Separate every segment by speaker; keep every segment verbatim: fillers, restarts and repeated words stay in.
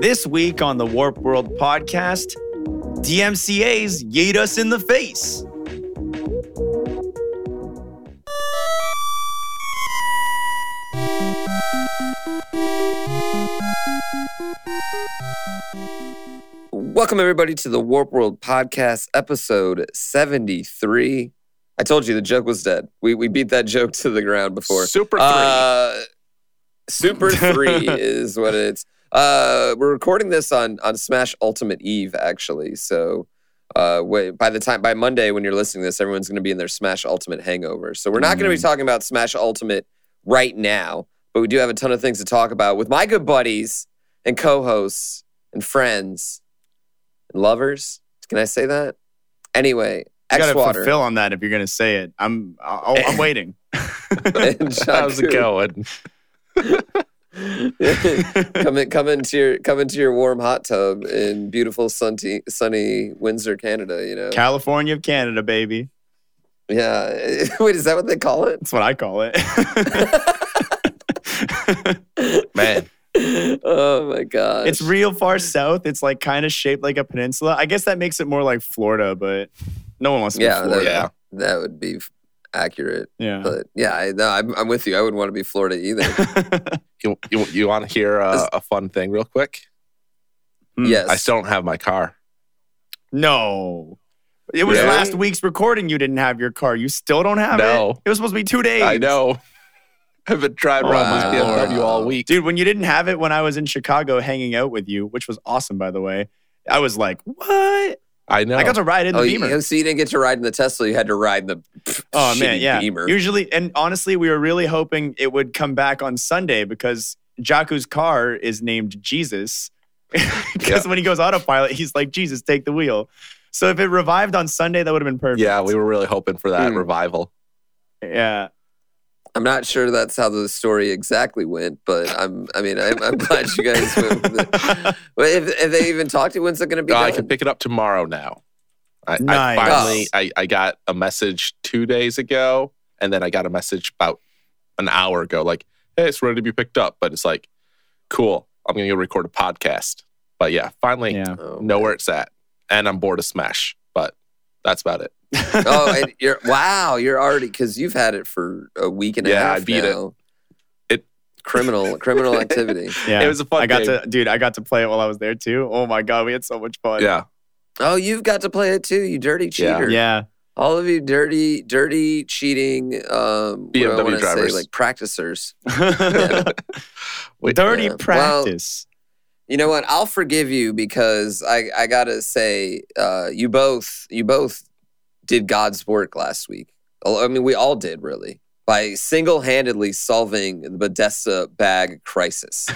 Speaker 1: This week on the Warp World podcast, D M C A's yeet us in the face.
Speaker 2: Welcome, everybody, to the Warp World Podcast, episode seventy-three. I told you the joke was dead. We we beat that joke to the ground before.
Speaker 3: Super three.
Speaker 2: Uh, Super three is what it's. Uh, we're recording this on on Smash Ultimate Eve, actually. So uh, wait, by the time, by Monday, when you're listening to this, everyone's going to be in their Smash Ultimate hangover. So we're not going to be talking about Smash Ultimate right now, but we do have a ton of things to talk about with my good buddies and co-hosts and friends. Lovers? Can I say that? Anyway,
Speaker 1: You gotta
Speaker 2: X-Water.
Speaker 1: fulfill on that if you're gonna say it. I'm I'll, I'm waiting.
Speaker 3: How's it going?
Speaker 2: come in, come into your come into your warm hot tub in beautiful sunny sunny Windsor, Canada. You know,
Speaker 1: California of Canada, baby.
Speaker 2: yeah. Wait, is that what they call it?
Speaker 1: That's what I call it.
Speaker 3: Man.
Speaker 2: Oh my god!
Speaker 1: It's real far south. It's like kind of shaped like a peninsula. I guess that makes it more like Florida, but no one wants to
Speaker 2: yeah,
Speaker 1: be Florida.
Speaker 2: that, that would be accurate.
Speaker 1: Yeah.
Speaker 2: But yeah, I, no, I'm, I'm with you. I wouldn't want to be Florida either.
Speaker 3: You, you, you want to hear uh, a fun thing real quick?
Speaker 1: Hmm.
Speaker 2: Yes,
Speaker 3: I still don't have my car.
Speaker 1: No. It was
Speaker 2: Really?
Speaker 1: last week's recording you didn't have your car. You still don't have
Speaker 3: No.
Speaker 1: it? It was supposed to be two days.
Speaker 3: I know. I've been driving around
Speaker 2: Wow.
Speaker 3: this B M W all week.
Speaker 1: Dude, when you didn't have it when I was in Chicago hanging out with you, which was awesome, by the way, I was like, what?
Speaker 3: I know.
Speaker 1: I got to ride in the
Speaker 2: Oh,
Speaker 1: Beamer.
Speaker 2: you, so you didn't get to ride in the Tesla. You had to ride in the
Speaker 1: Oh
Speaker 2: shitty
Speaker 1: man, yeah.
Speaker 2: Beamer.
Speaker 1: Usually, and honestly, we were really hoping it would come back on Sunday because Jaku's car is named Jesus. Because
Speaker 3: Yeah.
Speaker 1: when he goes autopilot, he's like, Jesus, take the wheel. So if it revived on Sunday, that would have been perfect.
Speaker 3: Yeah, we were really hoping for that
Speaker 2: Mm.
Speaker 3: revival.
Speaker 1: Yeah.
Speaker 2: I'm not sure that's how the story exactly went, but I'm. I mean, I'm, I'm glad you guys went with it. But if, if they even talked to you, when's it going to be
Speaker 3: Uh,
Speaker 2: done?
Speaker 3: I can pick it up tomorrow now. I,
Speaker 1: Nice.
Speaker 3: I finally, I, I got a message two days ago, and then I got a message about an hour ago, like, hey, it's ready to be picked up. But it's like, cool, I'm going to go record a podcast. But yeah, finally
Speaker 1: Yeah.
Speaker 2: Oh,
Speaker 3: know
Speaker 2: man.
Speaker 3: where it's at. And I'm bored of Smash, but that's about it.
Speaker 2: Oh, and you're wow! You're already because you've had it for a week and a
Speaker 3: Yeah,
Speaker 2: half.
Speaker 3: I beat it.
Speaker 2: now.
Speaker 3: It-
Speaker 2: criminal criminal activity.
Speaker 1: Yeah.
Speaker 3: It was a fun
Speaker 1: I got
Speaker 3: game.
Speaker 1: to, dude, I got to play it while I was there too. Oh my God, we had so much fun.
Speaker 3: Yeah.
Speaker 2: Oh, you've got to play it too. You dirty
Speaker 3: Yeah.
Speaker 2: cheater.
Speaker 1: Yeah.
Speaker 2: All of you dirty, dirty, cheating. Um,
Speaker 3: B M
Speaker 2: what do I
Speaker 3: W
Speaker 2: wanna
Speaker 3: drivers.
Speaker 2: say, like practicers.
Speaker 3: Wait,
Speaker 1: Dirty
Speaker 2: Yeah. Well,
Speaker 1: practice.
Speaker 2: You know what? I'll forgive you because I, I gotta say, uh, you both you both did God's work last week. I mean, we all did really by single handedly solving the Bethesda bag crisis.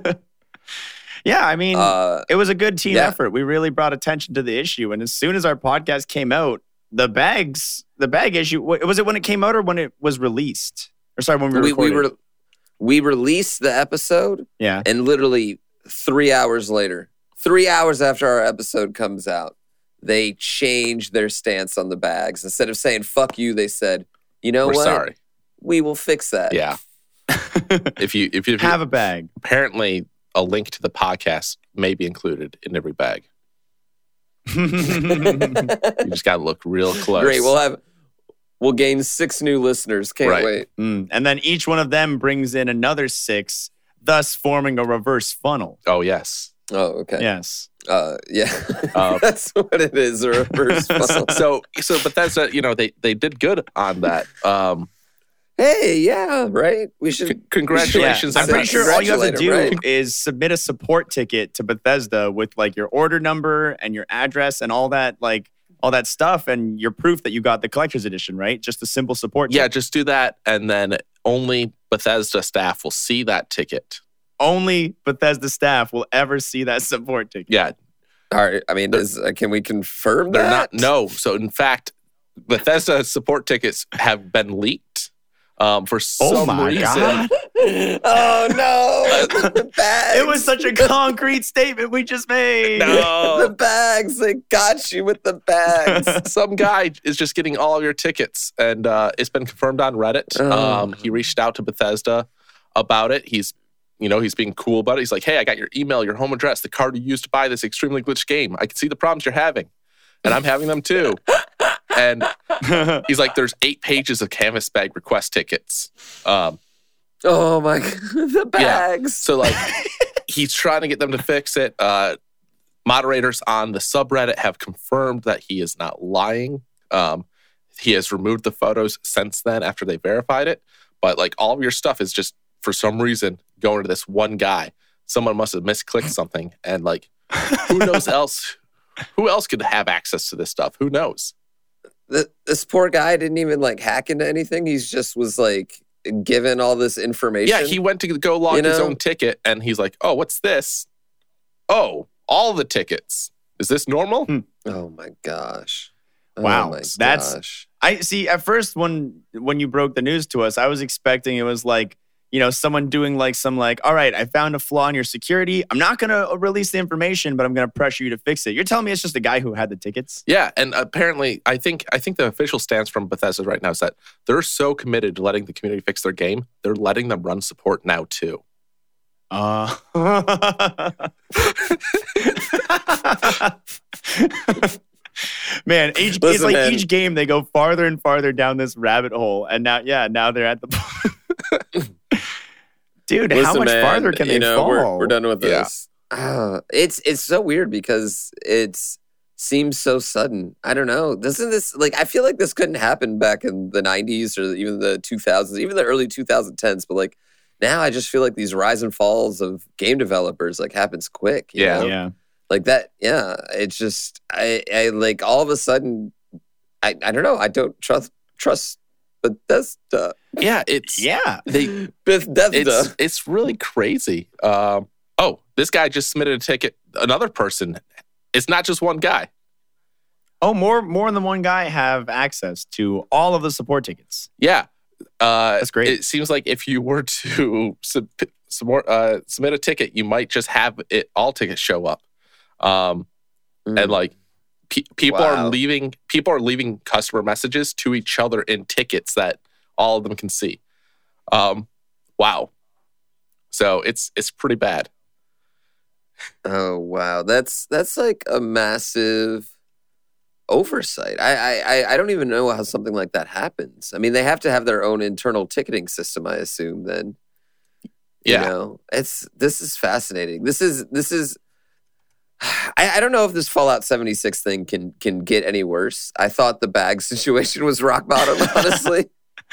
Speaker 1: yeah, I mean,
Speaker 2: Uh,
Speaker 1: it was a good team
Speaker 2: yeah.
Speaker 1: effort. We really brought attention to the issue. And as soon as our podcast came out, the bags, the bag issue, wa- was it when it came out or when it was released? Or sorry, when we
Speaker 2: we
Speaker 1: recorded?
Speaker 2: we were we released the episode,
Speaker 1: yeah.
Speaker 2: and literally three hours later, three hours after our episode comes out, they changed their stance on the bags. Instead of saying "fuck you," they said, "You know
Speaker 3: we're
Speaker 2: what?
Speaker 3: sorry.
Speaker 2: We will fix that."
Speaker 3: Yeah. If you, if you, if you
Speaker 1: Have a bag.
Speaker 3: apparently a link to the podcast may be included in every bag. You just got to look real close.
Speaker 2: Great. We'll have we'll gain six new listeners. Can't
Speaker 3: Right.
Speaker 2: wait.
Speaker 1: Mm, and then each one of them brings in another six, thus forming a reverse funnel.
Speaker 3: Oh, yes.
Speaker 2: Oh, okay.
Speaker 1: Yes.
Speaker 2: Uh, yeah.
Speaker 3: Uh,
Speaker 2: That's what it is. A reverse funnel.
Speaker 3: So, so, but that's, a, you know, they, they did good on that. Um,
Speaker 2: Hey, yeah, right. We should.
Speaker 3: c- congratulations.
Speaker 1: I'm
Speaker 3: on
Speaker 1: pretty
Speaker 3: that.
Speaker 1: sure all you have to do
Speaker 2: Congratulate 'em,
Speaker 1: is submit a support ticket to Bethesda with like your order number and your address and all that, like all that stuff, and your proof that you got the collector's edition, right? Just a simple support
Speaker 3: Yeah,
Speaker 1: ticket.
Speaker 3: just do that. And then only Bethesda staff will see that ticket.
Speaker 1: Only Bethesda staff will ever see that support ticket.
Speaker 3: Yeah.
Speaker 2: All right. I mean, is, uh, can we confirm
Speaker 3: They're
Speaker 2: that?
Speaker 3: not. No. So, in fact, Bethesda support tickets have been leaked. Um, for
Speaker 1: Oh
Speaker 3: some
Speaker 1: my
Speaker 3: reason.
Speaker 1: God.
Speaker 2: Oh no! The bags.
Speaker 1: It was such a concrete statement we just made.
Speaker 2: the
Speaker 3: No.
Speaker 2: bags. They got you with the bags.
Speaker 3: Some guy is just getting all of your tickets, and uh, it's been confirmed on Reddit.
Speaker 2: Oh.
Speaker 3: Um, he reached out to Bethesda about it. He's you know, he's being cool about it. He's like, hey, I got your email, your home address, the card you used to buy this extremely glitched game. I can see the problems you're having. And I'm having them too. And he's like, there's eight pages of canvas bag request tickets. Um,
Speaker 2: oh my God, the bags.
Speaker 3: Yeah. So like, he's trying to get them to fix it. Uh, moderators on the subreddit have confirmed that he is not lying. Um, he has removed the photos since then after they verified it. But like all of your stuff is just, for some reason, going to this one guy. Someone must have misclicked something. And like, who knows else? Who else could have access to this stuff? Who knows?
Speaker 2: The, this poor guy didn't even like hack into anything. He's just was like given all this information.
Speaker 3: Yeah, he went to go log
Speaker 2: you know?
Speaker 3: his own ticket and he's like, oh, what's this? Oh, all the tickets. Is this normal?
Speaker 1: Hmm.
Speaker 2: Oh my gosh. Oh
Speaker 1: Wow.
Speaker 2: my
Speaker 1: That's
Speaker 2: gosh.
Speaker 1: I see at first when when you broke the news to us, I was expecting it was like, you know, someone doing like some like, all right, I found a flaw in your security. I'm not going to release the information, but I'm going to pressure you to fix it. You're telling me it's just a guy who had the tickets?
Speaker 3: Yeah, and apparently, I think I think the official stance from Bethesda right now is that they're so committed to letting the community fix their game, they're letting them run support now too.
Speaker 1: Uh Man, each,
Speaker 2: Listen,
Speaker 1: it's like
Speaker 2: man.
Speaker 1: each game they go farther and farther down this rabbit hole, and now, yeah, now they're at the. Dude, how
Speaker 2: Listen,
Speaker 1: much
Speaker 2: man,
Speaker 1: farther can
Speaker 2: you
Speaker 1: they
Speaker 2: know,
Speaker 1: fall?
Speaker 2: We're, we're done with
Speaker 3: Yeah.
Speaker 2: this. Ah, it's it's so weird because it's seems so sudden. I don't know. Doesn't this like I feel like this couldn't happen back in the nineties or even the two thousands, even the early twenty tens. But like now, I just feel like these rise and falls of game developers like happens quick. you
Speaker 3: Yeah.
Speaker 2: know?
Speaker 1: Yeah.
Speaker 2: Like that. Yeah, it's just I I like all of a sudden I I don't know. I don't trust trust Bethesda.
Speaker 3: Yeah, it's
Speaker 1: Yeah.
Speaker 3: they
Speaker 2: Bethesda.
Speaker 3: it's it's really crazy. Um, oh, this guy just submitted a ticket. Another person. It's not just one guy.
Speaker 1: Oh, more more than one guy have access to all of the support tickets.
Speaker 3: Yeah, uh,
Speaker 1: That's great.
Speaker 3: It seems like if you were to sub, submit, uh, submit a ticket, you might just have it all tickets show up. Um,
Speaker 2: Mm.
Speaker 3: and like pe- people
Speaker 2: Wow.
Speaker 3: are leaving people are leaving customer messages to each other in tickets that all of them can see. Um, wow. So it's it's pretty bad.
Speaker 2: Oh wow, that's that's like a massive oversight. I, I I- I don't even know how something like that happens. I mean, they have to have their own internal ticketing system, I assume. Then, you
Speaker 3: Yeah.
Speaker 2: know, it's this is fascinating. This is this is. I, I don't know if this Fallout seventy-six thing can can get any worse. I thought the bag situation was rock bottom, honestly.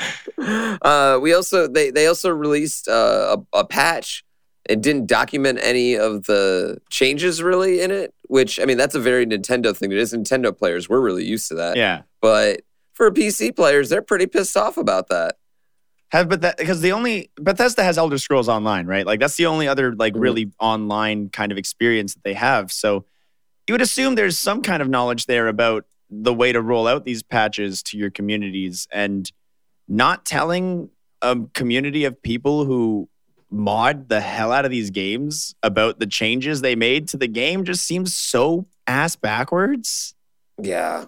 Speaker 2: uh, we also they they also released uh, a, a patch. It didn't document any of the changes really in it, which, I mean, that's a very Nintendo thing. It is Nintendo players. We're really used to that.
Speaker 1: Yeah.
Speaker 2: But for P C players, they're pretty pissed off about that.
Speaker 1: Have but that because the only Bethesda has Elder Scrolls Online, right? Like that's the only other like
Speaker 2: Mhm.
Speaker 1: really online kind of experience that they have. So you would assume there's some kind of knowledge there about the way to roll out these patches to your communities, and not telling a community of people who mod the hell out of these games about the changes they made to the game just seems so ass backwards.
Speaker 2: Yeah.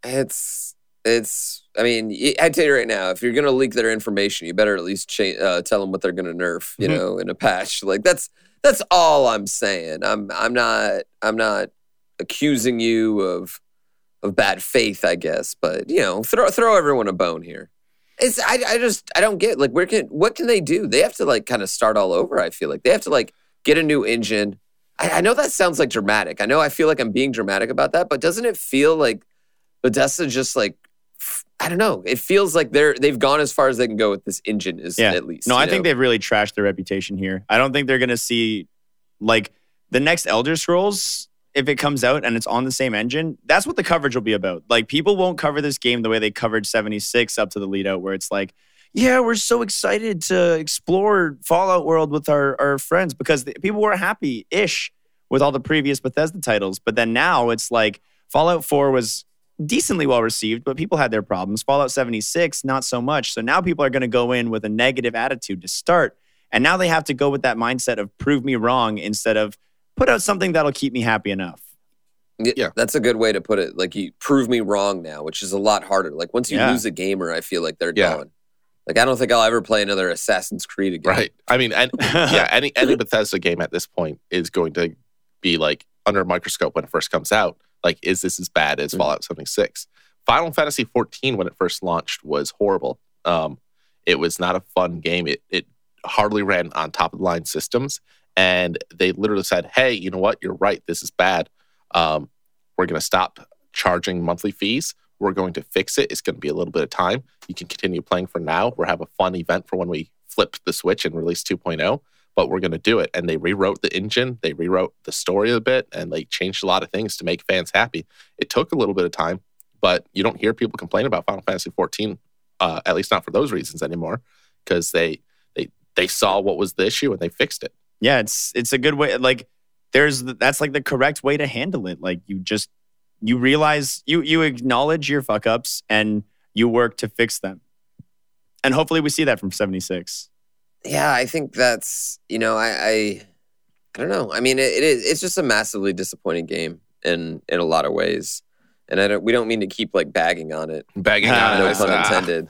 Speaker 2: It's, it's, I mean, y- I tell you right now, if you're going to leak their information, you better at least cha- uh, tell them what they're going to nerf, you
Speaker 1: Mhm.
Speaker 2: know, in a patch. Like that's, that's all I'm saying. I'm, I'm not, I'm not accusing you of, of bad faith, I guess, but you know, throw, throw everyone a bone here. It's I, I just I don't get like where can what can they do? They have to like kind of start all over. I feel like they have to like get a new engine. I, I know that sounds like dramatic. I know I feel like I'm being dramatic about that, but doesn't it feel like Bethesda just like f- I don't know? It feels like they're they've gone as far as they can go with this engine. Is
Speaker 1: Yeah.
Speaker 2: at least
Speaker 1: No,
Speaker 2: you
Speaker 1: I think
Speaker 2: know?
Speaker 1: they've really trashed their reputation here. I don't think they're going to see like the next Elder Scrolls, if it comes out and it's on the same engine, that's what the coverage will be about. Like people won't cover this game the way they covered seventy-six up to the lead out, where it's like, yeah, we're so excited to explore Fallout world with our, our friends, because the, people were happy-ish with all the previous Bethesda titles. But then now it's like Fallout four was decently well received, but people had their problems. Fallout seventy-six, not so much. So now people are going to go in with a negative attitude to start. And now they have to go with that mindset of prove me wrong instead of put out something that'll keep me happy enough.
Speaker 2: Y-
Speaker 3: Yeah.
Speaker 2: That's a good way to put it. Like you prove me wrong now, which is a lot harder. Like once you
Speaker 1: Yeah.
Speaker 2: lose a gamer, I feel like they're
Speaker 3: Yeah.
Speaker 2: gone. Like, I don't think I'll ever play another Assassin's Creed again.
Speaker 3: Right. I mean, and, yeah, any any Bethesda game at this point is going to be like under a microscope when it first comes out. Like, is this as bad as Fallout seventy-six? Final Fantasy fourteen, when it first launched, was horrible. Um, it was not a fun game. It it hardly ran on top of the line systems, and they literally said, "Hey, you know what? You're right. This is bad. Um, we're going to stop charging monthly fees. We're going to fix it. It's going to be a little bit of time. You can continue playing for now. We'll have a fun event for when we flip the switch and release two point oh, but we're going to do it." And they rewrote the engine. They rewrote the story a bit, and they changed a lot of things to make fans happy. It took a little bit of time, but you don't hear people complain about Final Fantasy fourteen, uh, at least not for those reasons anymore, because they they they saw what was the issue and they fixed it.
Speaker 1: Yeah, it's it's a good way. Like, there's that's like the correct way to handle it. Like, you just you realize you you acknowledge your fuck ups and you work to fix them, and hopefully we see that from seventy-six.
Speaker 2: Yeah, I think that's, you know, I I, I don't know. I mean, it, it is it's just a massively disappointing game in in a lot of ways. And I don't we don't mean to keep like bagging on it.
Speaker 3: Bagging on
Speaker 2: No
Speaker 3: it.
Speaker 2: pun
Speaker 3: Ah.
Speaker 2: intended.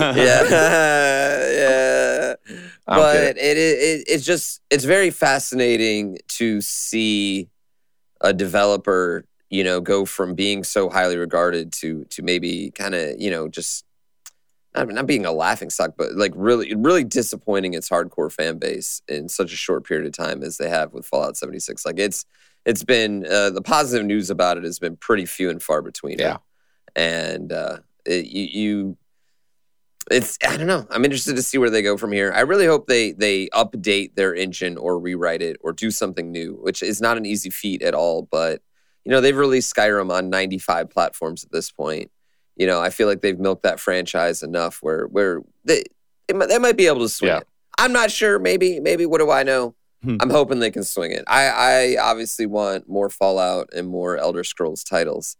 Speaker 2: yeah. yeah.
Speaker 3: I'm
Speaker 2: But
Speaker 3: kidding.
Speaker 2: it, it it's just it's very fascinating to see a developer, you know, go from being so highly regarded to to maybe kind of, you know, just not, not being a laughing stock, but like really, really disappointing its hardcore fan base in such a short period of time as they have with Fallout seventy-six. Like it's, it's been uh, the positive news about it has been pretty few and far between.
Speaker 3: Yeah.
Speaker 2: And uh, it, you, you, it's I don't know. I'm interested to see where they go from here. I really hope they they update their engine or rewrite it or do something new, which is not an easy feat at all. But you know, they've released Skyrim on ninety-five platforms at this point. You know, I feel like they've milked that franchise enough where where they they might, they might be able to swing
Speaker 3: Yeah.
Speaker 2: it. I'm not sure. Maybe maybe what do I know?
Speaker 1: Hmm.
Speaker 2: I'm hoping they can swing it. I I obviously want more Fallout and more Elder Scrolls titles.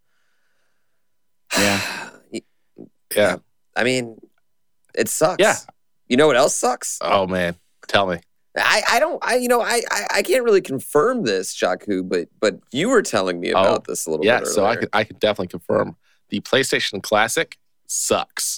Speaker 1: Yeah.
Speaker 3: Yeah.
Speaker 2: I mean, it sucks.
Speaker 3: Yeah.
Speaker 2: You know what else sucks?
Speaker 3: Oh, man. Tell me.
Speaker 2: I, I don't I you know I, I I can't really confirm this, Shaku, but but you were telling me about
Speaker 3: Oh,
Speaker 2: this a little
Speaker 3: Yeah,
Speaker 2: bit earlier.
Speaker 3: so I could, I could definitely confirm the PlayStation Classic sucks.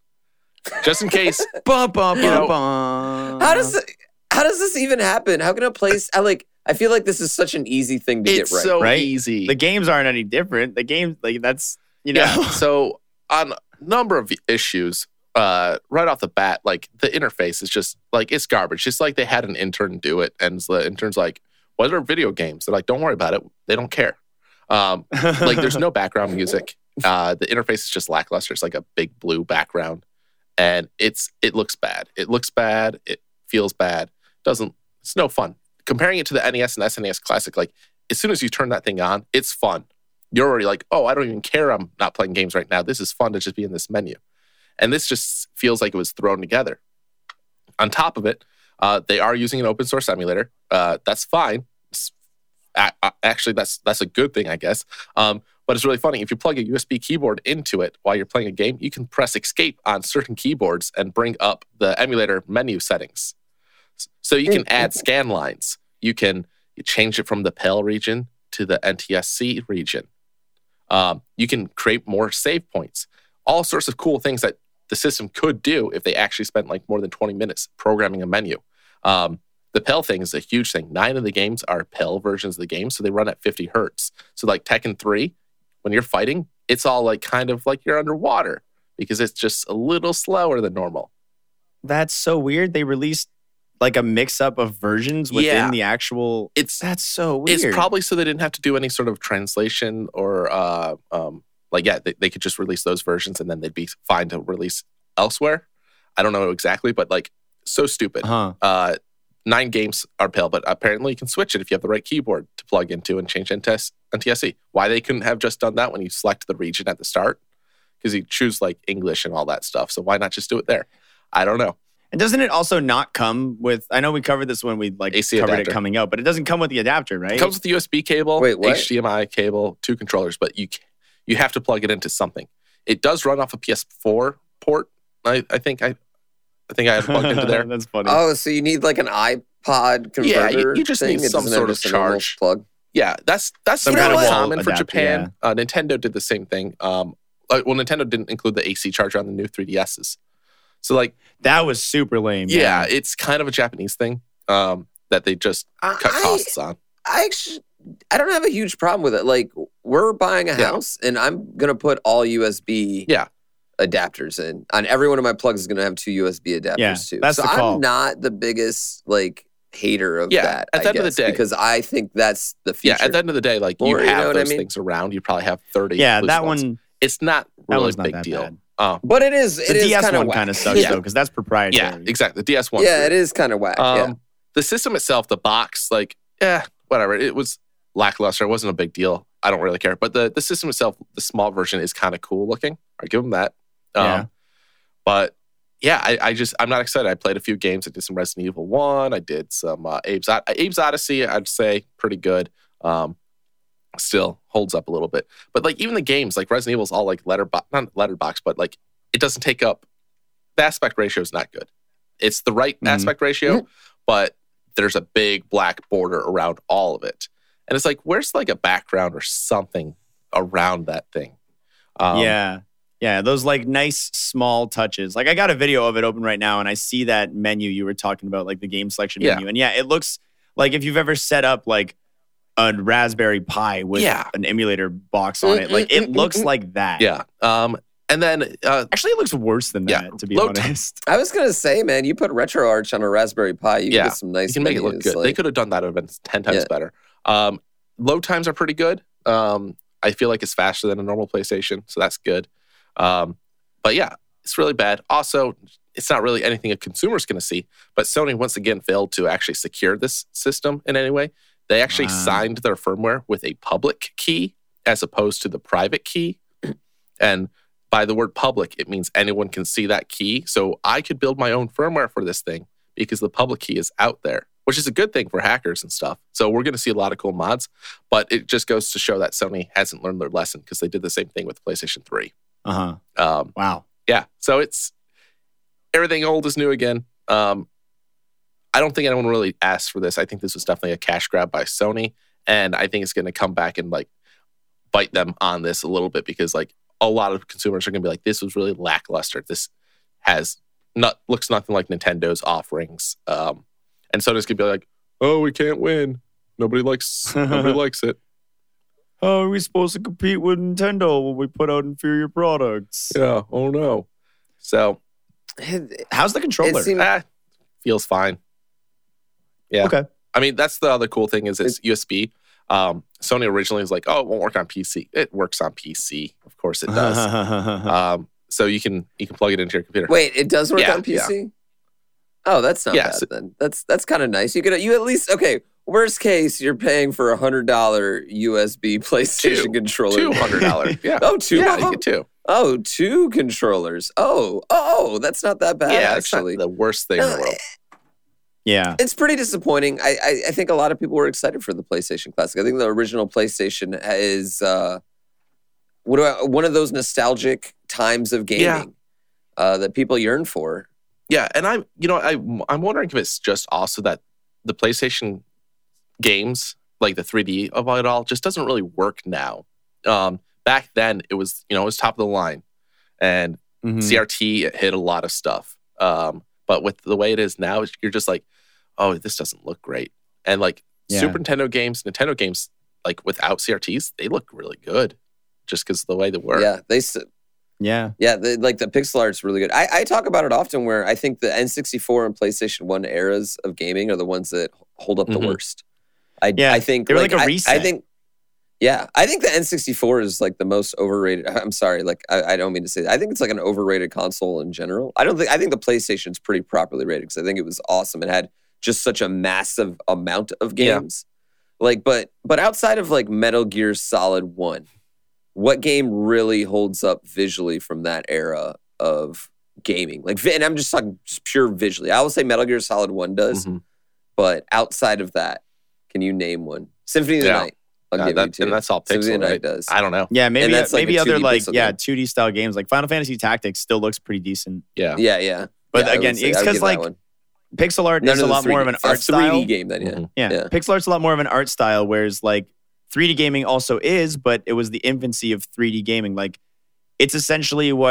Speaker 3: Just in case.
Speaker 1: Bum, bum,
Speaker 3: You know,
Speaker 1: bum, bum.
Speaker 2: How does it, how does this even happen? How can a place I like I feel like this is such an easy thing to
Speaker 3: It's
Speaker 2: get right.
Speaker 3: so
Speaker 1: Right?
Speaker 3: easy.
Speaker 1: The games aren't any different. The games, like, that's, you know.
Speaker 3: Yeah. So on a number of issues, uh, right off the bat, like the interface is just like it's garbage. It's like they had an intern do it, and the intern's like, "What are video games?" They're like, "Don't worry about it. They don't care." Um, like there's no background music. Uh, the interface is just lackluster. It's like a big blue background, and it's it looks bad. It looks bad. It feels bad. Doesn't. It's no fun. Comparing it to the N E S and S N E S Classic, like as soon as you turn that thing on, it's fun. You're already like, oh, I don't even care. I'm not playing games right now. This is fun to just be in this menu. And this just feels like it was thrown together. On top of it, uh, they are using an open source emulator. Uh, that's fine. It's, a- a- actually, that's that's a good thing, I guess. Um, but it's really funny. If you plug a U S B keyboard into it while you're playing a game, you can press escape on certain keyboards and bring up the emulator menu settings. S- So you can add scan lines. You can you change it from the P A L region to the N T S C region. Um, you can create more save points. All sorts of cool things that the system could do if they actually spent like more than twenty minutes programming a menu. Um, the P A L thing is a huge thing. Nine of the games are P A L versions of the game, so they run at fifty hertz. So like Tekken three, when you're fighting, it's all like kind of like you're underwater because it's just a little slower than normal.
Speaker 1: That's so weird. They released like a mix up of versions within
Speaker 3: Yeah.
Speaker 1: the actual.
Speaker 3: It's
Speaker 1: That's so weird.
Speaker 3: It's probably so they didn't have to do any sort of translation or uh, um, like, yeah, they, they could just release those versions and then they'd be fine to release elsewhere. I don't know exactly, but like so stupid.
Speaker 1: Huh.
Speaker 3: Uh, nine games are P A L, but apparently you can switch it if you have the right keyboard to plug into and change N T S C. Why they couldn't have just done that when you select the region at the start? Because you choose like English and all that stuff. So why not just do it there? I don't know.
Speaker 1: And doesn't it also not come with? I know we covered this when we like
Speaker 3: A C
Speaker 1: covered
Speaker 3: adapter.
Speaker 1: it coming out, but it doesn't come with the adapter, right?
Speaker 3: It comes with the U S B cable,
Speaker 2: Wait, what?
Speaker 3: H D M I cable, two controllers, but you you have to plug it into something. It does run off a P S four port. I, I think I I think I have plugged into there.
Speaker 1: That's funny.
Speaker 2: Oh, so you need like an iPod converter?
Speaker 3: Yeah, you- you just
Speaker 2: thing?
Speaker 3: need
Speaker 2: It
Speaker 3: some
Speaker 2: doesn't have
Speaker 3: sort of
Speaker 2: just a normal
Speaker 3: charge.
Speaker 2: plug.
Speaker 3: Yeah, that's that's
Speaker 1: Some
Speaker 3: kind
Speaker 2: kind
Speaker 3: of
Speaker 2: of
Speaker 3: common for
Speaker 1: adapter,
Speaker 3: Japan. Uh, Nintendo did the same thing. Um, uh, well, Nintendo didn't include the A C charger on the new three D S's, So like
Speaker 1: That was super lame.
Speaker 3: yeah,
Speaker 1: man.
Speaker 3: it's kind of a Japanese thing um, that they just
Speaker 2: I-
Speaker 3: cut costs on.
Speaker 2: I actually, I don't have a huge problem with it. Like, we're buying a
Speaker 3: Yeah.
Speaker 2: house, and I'm gonna put all U S B
Speaker 3: Yeah.
Speaker 2: adapters in. On every one of my plugs is gonna have two U S B adapters
Speaker 1: Yeah,
Speaker 2: too.
Speaker 1: that's
Speaker 2: so
Speaker 1: the call.
Speaker 2: I'm not the biggest like hater of
Speaker 3: Yeah,
Speaker 2: that.
Speaker 3: at the
Speaker 2: I
Speaker 3: end of the
Speaker 2: guess,
Speaker 3: day-
Speaker 2: because I think that's the
Speaker 3: Yeah,
Speaker 2: future.
Speaker 3: at the end of the day, like you
Speaker 2: Or, you
Speaker 3: have
Speaker 2: know what I
Speaker 3: those
Speaker 2: mean?
Speaker 3: things around. You probably have thirty.
Speaker 1: Yeah,
Speaker 3: loose
Speaker 1: that
Speaker 3: ones.
Speaker 1: one.
Speaker 3: It's not
Speaker 1: That
Speaker 3: really
Speaker 1: one's
Speaker 3: a
Speaker 1: not
Speaker 3: big
Speaker 1: that
Speaker 3: deal.
Speaker 1: bad.
Speaker 3: Um,
Speaker 2: but it is.
Speaker 1: The
Speaker 2: It is
Speaker 1: D S
Speaker 2: kind
Speaker 1: one
Speaker 2: of
Speaker 1: kind of sucks
Speaker 2: yeah.
Speaker 1: though, because that's proprietary.
Speaker 3: yeah, exactly. The D S one.
Speaker 2: Yeah, it is kind of whack.
Speaker 3: Um,
Speaker 2: yeah.
Speaker 3: The system itself, the box, like, eh, whatever. It was lackluster. It wasn't a big deal. I don't really care. But the, the system itself, the small version, is kind of cool looking. I give them that. Um,
Speaker 1: Yeah.
Speaker 3: But yeah, I, I just, I'm not excited. I played a few games. I did some Resident Evil one. I did some uh, Abe's, Abe's Odyssey, I'd say pretty good. Um, still holds up a little bit. But like even the games, like Resident Evil's all like letterbox, not letterbox, but like it doesn't take up, the aspect ratio is not good. It's the right
Speaker 1: Mhm.
Speaker 3: aspect ratio,
Speaker 2: Mhm.
Speaker 3: but there's a big black border around all of it. And it's like, where's like a background or something around that thing? Um,
Speaker 1: yeah. Yeah. Those like nice small touches. Like I got a video of it open right now and I see that menu you were talking about, like the game selection
Speaker 3: Yeah.
Speaker 1: menu. And yeah, it looks like if you've ever set up like a Raspberry Pi with
Speaker 3: Yeah.
Speaker 1: an emulator box on it, like it looks like that.
Speaker 3: Yeah. Um, and then, uh,
Speaker 1: Actually, it looks worse than
Speaker 3: Yeah.
Speaker 1: that, to be
Speaker 3: Low t-
Speaker 1: honest.
Speaker 2: I was gonna say, man, you put RetroArch on a Raspberry Pi, you
Speaker 3: Yeah.
Speaker 2: can get some nice.
Speaker 3: you can make it look
Speaker 2: menus,
Speaker 3: good.
Speaker 2: like-
Speaker 3: They could have done that. It would have been ten times
Speaker 2: Yeah.
Speaker 3: better. Um, load times are pretty good. Um, I feel like it's faster than a normal PlayStation, so that's good. Um, but yeah, it's really bad. Also, it's not really anything a consumer's going to see. But Sony once again failed to actually secure this system in any way. They actually
Speaker 1: Wow.
Speaker 3: signed their firmware with a public key as opposed to the private key. And by the word public, it means anyone can see that key. So I could build my own firmware for this thing because the public key is out there, which is a good thing for hackers and stuff. So we're going to see a lot of cool mods, but it just goes to show that Sony hasn't learned their lesson because they did the same thing with PlayStation three.
Speaker 1: Uh huh.
Speaker 3: Um,
Speaker 1: Wow.
Speaker 3: yeah, so it's everything old is new again. Um, I don't think anyone really asked for this. I think this was definitely a cash grab by Sony, and I think it's going to come back and like bite them on this a little bit because like a lot of consumers are going to be like, "This was really lackluster. This has not looks nothing like Nintendo's offerings." Um, and Sony's going to be like, "Oh, we can't win. Nobody likes nobody likes it."
Speaker 1: How are we supposed to compete with Nintendo when we put out inferior products?
Speaker 3: Yeah. Oh no. So
Speaker 1: How's the controller?
Speaker 2: It seemed-
Speaker 3: ah, feels fine. Yeah.
Speaker 1: Okay.
Speaker 3: I mean, that's the other cool thing is it's U S B. Um, Sony originally was like, oh, it won't work on P C. It works on P C. Of course it does. um, so you can you can plug it into your computer.
Speaker 2: Wait, it does work
Speaker 3: Yeah,
Speaker 2: on P C? Oh, that's not
Speaker 3: Yeah,
Speaker 2: bad
Speaker 3: so-
Speaker 2: then. That's that's kind of nice. You could you at least okay. Worst case, you're paying for a hundred dollar U S B PlayStation
Speaker 3: Two.
Speaker 2: controller.
Speaker 3: Two hundred dollars. Yeah.
Speaker 2: Oh, two
Speaker 3: yeah,
Speaker 2: of
Speaker 3: you
Speaker 2: them?
Speaker 3: get two.
Speaker 2: Oh, two controllers. Oh, oh, that's not that bad.
Speaker 3: yeah, it's not
Speaker 2: actually,
Speaker 3: the worst thing in the
Speaker 2: No,
Speaker 3: world.
Speaker 1: Yeah.
Speaker 2: it's pretty disappointing. I, I I think a lot of people were excited for the PlayStation Classic. I think the original PlayStation is uh, what do I, one of those nostalgic times of gaming
Speaker 3: Yeah.
Speaker 2: uh, that people yearn for.
Speaker 3: Yeah, and I'm you know I I'm wondering if it's just also that the PlayStation games like the three D of it all just doesn't really work now. Um, back then it was you know it was top of the line, and
Speaker 1: Mhm.
Speaker 3: C R T hit a lot of stuff. Um, but with the way it is now, you're just like, oh, this doesn't look great. And like
Speaker 1: Yeah.
Speaker 3: Super Nintendo games, Nintendo games, like without C R Ts, they look really good, just because of the way they work.
Speaker 2: Yeah, they s-
Speaker 1: Yeah.
Speaker 2: yeah the, like the pixel art's really good. I, I talk about it often where I think the N sixty-four and PlayStation one eras of gaming are the ones that hold up
Speaker 3: Mhm.
Speaker 2: the worst. I
Speaker 1: Yeah,
Speaker 2: I think
Speaker 1: they were like a
Speaker 2: I- I,
Speaker 1: reset.
Speaker 2: think yeah, I think the N sixty-four is like the most overrated. I'm sorry, like I, I don't mean to say that. I think it's like an overrated console in general. I don't think I think the PlayStation's pretty properly rated because I think it was awesome. It had just such a massive amount of
Speaker 3: Yeah.
Speaker 2: games. Like, but but outside of like Metal Gear Solid One, what game really holds up visually from that era of gaming? Like, vi- and I'm just talking just pure visually. I will say Metal Gear Solid One does,
Speaker 3: Mhm.
Speaker 2: but outside of that, can you name one? Symphony of the
Speaker 3: Yeah.
Speaker 2: Night. I'll
Speaker 3: Uh,
Speaker 2: give
Speaker 3: that-
Speaker 2: you two.
Speaker 3: and that's all
Speaker 2: Symphony of
Speaker 3: pixel,
Speaker 2: the Night
Speaker 3: right?
Speaker 2: does.
Speaker 3: I don't know.
Speaker 1: Yeah, maybe
Speaker 2: that's like
Speaker 1: maybe
Speaker 2: a
Speaker 1: other
Speaker 2: two D
Speaker 1: like
Speaker 2: pixel
Speaker 1: yeah
Speaker 2: game.
Speaker 1: two D style games like Final Fantasy Tactics still looks pretty decent.
Speaker 3: Yeah.
Speaker 2: Yeah, yeah.
Speaker 1: But
Speaker 2: Yeah, I would
Speaker 1: again,
Speaker 2: say-
Speaker 1: it's
Speaker 2: I would
Speaker 1: 'cause,
Speaker 2: give that
Speaker 1: like,
Speaker 2: one.
Speaker 1: Pixel art
Speaker 2: None
Speaker 1: is
Speaker 2: of
Speaker 1: a
Speaker 2: the
Speaker 1: lot more of an
Speaker 2: 3D
Speaker 1: art
Speaker 2: a three D
Speaker 1: style.
Speaker 2: game then, yeah.
Speaker 3: Mhm.
Speaker 1: Yeah.
Speaker 2: Yeah.
Speaker 1: Pixel art's a lot more of an art style, whereas like three D gaming also is, but it was the infancy of three D gaming. Like it's essentially what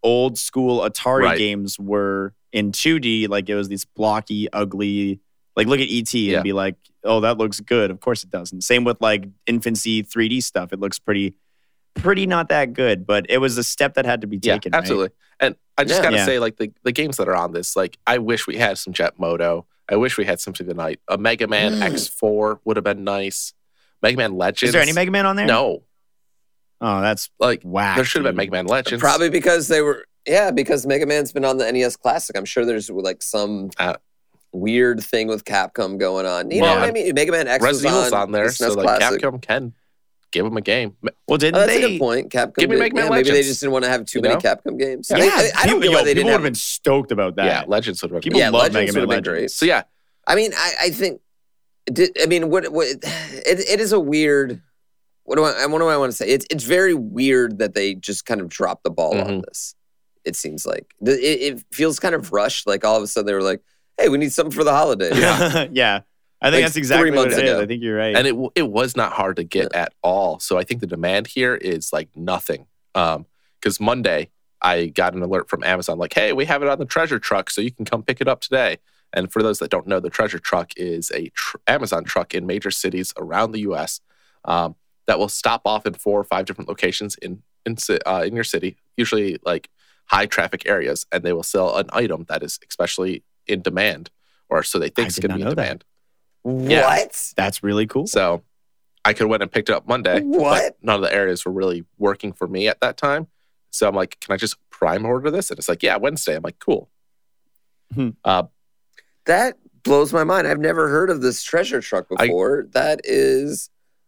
Speaker 1: old school Atari
Speaker 3: Right.
Speaker 1: games were in two D. Like it was these blocky, ugly. Like look at E T and
Speaker 3: Yeah.
Speaker 1: be like, oh, that looks good. Of course it doesn't. Same with like infancy three D stuff. It looks pretty, pretty not that good. But it was a step that had to be
Speaker 3: Yeah,
Speaker 1: taken. right?
Speaker 3: absolutely. And I just
Speaker 2: Yeah.
Speaker 3: gotta
Speaker 1: Yeah.
Speaker 3: say, like the, the games that are on this, like I wish we had some Jet Moto. I wish we had Symphony of the Night. A Mega Man
Speaker 2: Mm.
Speaker 3: X four would have been nice. Mega Man Legends.
Speaker 1: Is there any Mega Man on there?
Speaker 3: No.
Speaker 1: Oh, that's
Speaker 3: Like
Speaker 1: whack.
Speaker 3: there should have been
Speaker 1: dude.
Speaker 3: Mega Man Legends.
Speaker 2: Probably because they were, yeah, because Mega Man's been on the N E S Classic. I'm sure there's like some
Speaker 3: Uh,
Speaker 2: weird thing with Capcom going on. You
Speaker 3: Well,
Speaker 2: know what I mean? Mega Man X
Speaker 3: Resident
Speaker 2: was
Speaker 3: Evil's
Speaker 2: on,
Speaker 3: on there,
Speaker 2: the
Speaker 3: so
Speaker 2: S N E S
Speaker 3: like
Speaker 2: Classic.
Speaker 3: Capcom can give them a game.
Speaker 1: Well, didn't
Speaker 2: Oh, that's
Speaker 1: they?
Speaker 2: a good point. Capcom.
Speaker 3: Give me
Speaker 2: did-
Speaker 3: Mega Man
Speaker 2: yeah, maybe they
Speaker 3: Legends.
Speaker 2: just didn't want to have too
Speaker 3: You
Speaker 2: many
Speaker 3: know?
Speaker 2: Capcom games.
Speaker 1: Yeah,
Speaker 2: I, I, I don't
Speaker 1: people,
Speaker 2: get why
Speaker 1: yo,
Speaker 2: they
Speaker 1: people
Speaker 2: didn't
Speaker 1: would
Speaker 2: have.
Speaker 1: have been stoked about that.
Speaker 3: Yeah, Legends would have been
Speaker 1: People
Speaker 2: yeah,
Speaker 1: love
Speaker 2: Legends
Speaker 1: Mega Man
Speaker 2: would have been
Speaker 1: Legends.
Speaker 2: great.
Speaker 3: So yeah,
Speaker 2: I mean, I, I think. Did, I mean, what? What? It, it is a weird. What do I? What do I want to say? It's it's very weird that they just kind of dropped the ball on
Speaker 3: Mhm.
Speaker 2: this. It seems like it, it feels kind of rushed. Like all of a sudden they were like, "Hey, we need something for the holidays."
Speaker 1: Yeah, yeah. I think
Speaker 2: Like
Speaker 1: that's exactly
Speaker 2: three
Speaker 1: what it
Speaker 2: months
Speaker 1: is.
Speaker 2: ago.
Speaker 1: I think you're right.
Speaker 3: and it w- it was not hard to get at all. So I think the demand here is like nothing. Um, because Monday I got an alert from Amazon like, "Hey, we have it on the treasure truck, so you can come pick it up today." And for those that don't know, the treasure truck is a tr- Amazon truck in major cities around the U S Um, that will stop off in four or five different locations in in ci- uh, in your city, usually like high traffic areas, and they will sell an item that is especially in demand, or so they think
Speaker 1: I
Speaker 3: it's
Speaker 1: did
Speaker 3: going to
Speaker 1: not
Speaker 3: be in
Speaker 1: know that.
Speaker 3: demand. Yeah.
Speaker 2: What?
Speaker 1: That's really cool.
Speaker 3: So I could have went and picked it up Monday.
Speaker 2: What?
Speaker 3: But none of the areas were really working for me at that time. So I'm like, can I just prime order this? And it's like, yeah, Wednesday. I'm like, cool.
Speaker 1: Hmm.
Speaker 3: Uh,
Speaker 2: That blows my mind. I've never heard of this treasure truck
Speaker 3: I-
Speaker 2: before. that is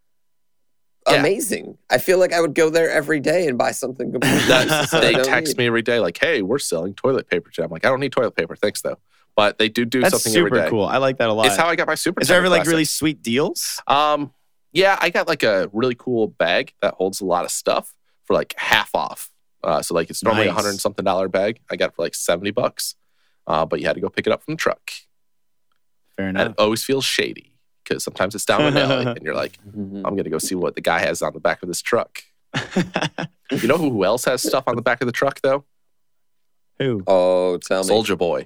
Speaker 3: Yeah.
Speaker 2: amazing. I feel like I would go there every day and buy something completely useless that I
Speaker 3: they
Speaker 2: don't
Speaker 3: text
Speaker 2: need.
Speaker 3: me every day like, hey, we're selling toilet paper today. I'm like, I don't need toilet paper. Thanks, though. But they do do
Speaker 1: That's
Speaker 3: something
Speaker 1: super
Speaker 3: every day.
Speaker 1: cool. I like that a lot.
Speaker 3: It's how I got my Super
Speaker 1: Is there
Speaker 3: Nintendo
Speaker 1: ever like
Speaker 3: Classic.
Speaker 1: really sweet deals?
Speaker 3: Um, yeah, I got like a really cool bag that holds a lot of stuff for like half off. Uh, so like it's normally a
Speaker 1: Nice.
Speaker 3: hundred and something dollar bag. I got it for like seventy bucks. Uh, but you had to go pick it up from the truck.
Speaker 1: Fair
Speaker 3: And
Speaker 1: enough.
Speaker 3: it always feels shady because sometimes it's down an alley and you're like,
Speaker 2: Mhm.
Speaker 3: I'm gonna go see what the guy has on the back of this truck. You know who else has stuff on the back of the truck though?
Speaker 1: Who?
Speaker 2: Oh, tell me.
Speaker 3: Soldier Boy.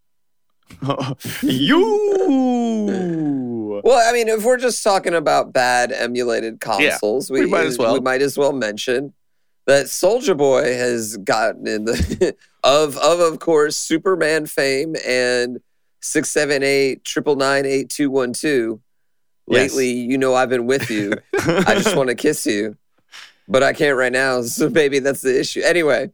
Speaker 1: you.
Speaker 2: Well, I mean, if we're just talking about bad emulated consoles, we,
Speaker 3: we might as well.
Speaker 2: we might as well mention that Soldier Boy has gotten in the of of of course Superman fame and six seven eight triple nine eight two one two.
Speaker 1: Yes.
Speaker 2: Lately, you know, I've been with you. I just want to kiss you, but I can't right now. So, baby, that's the issue. Anyway,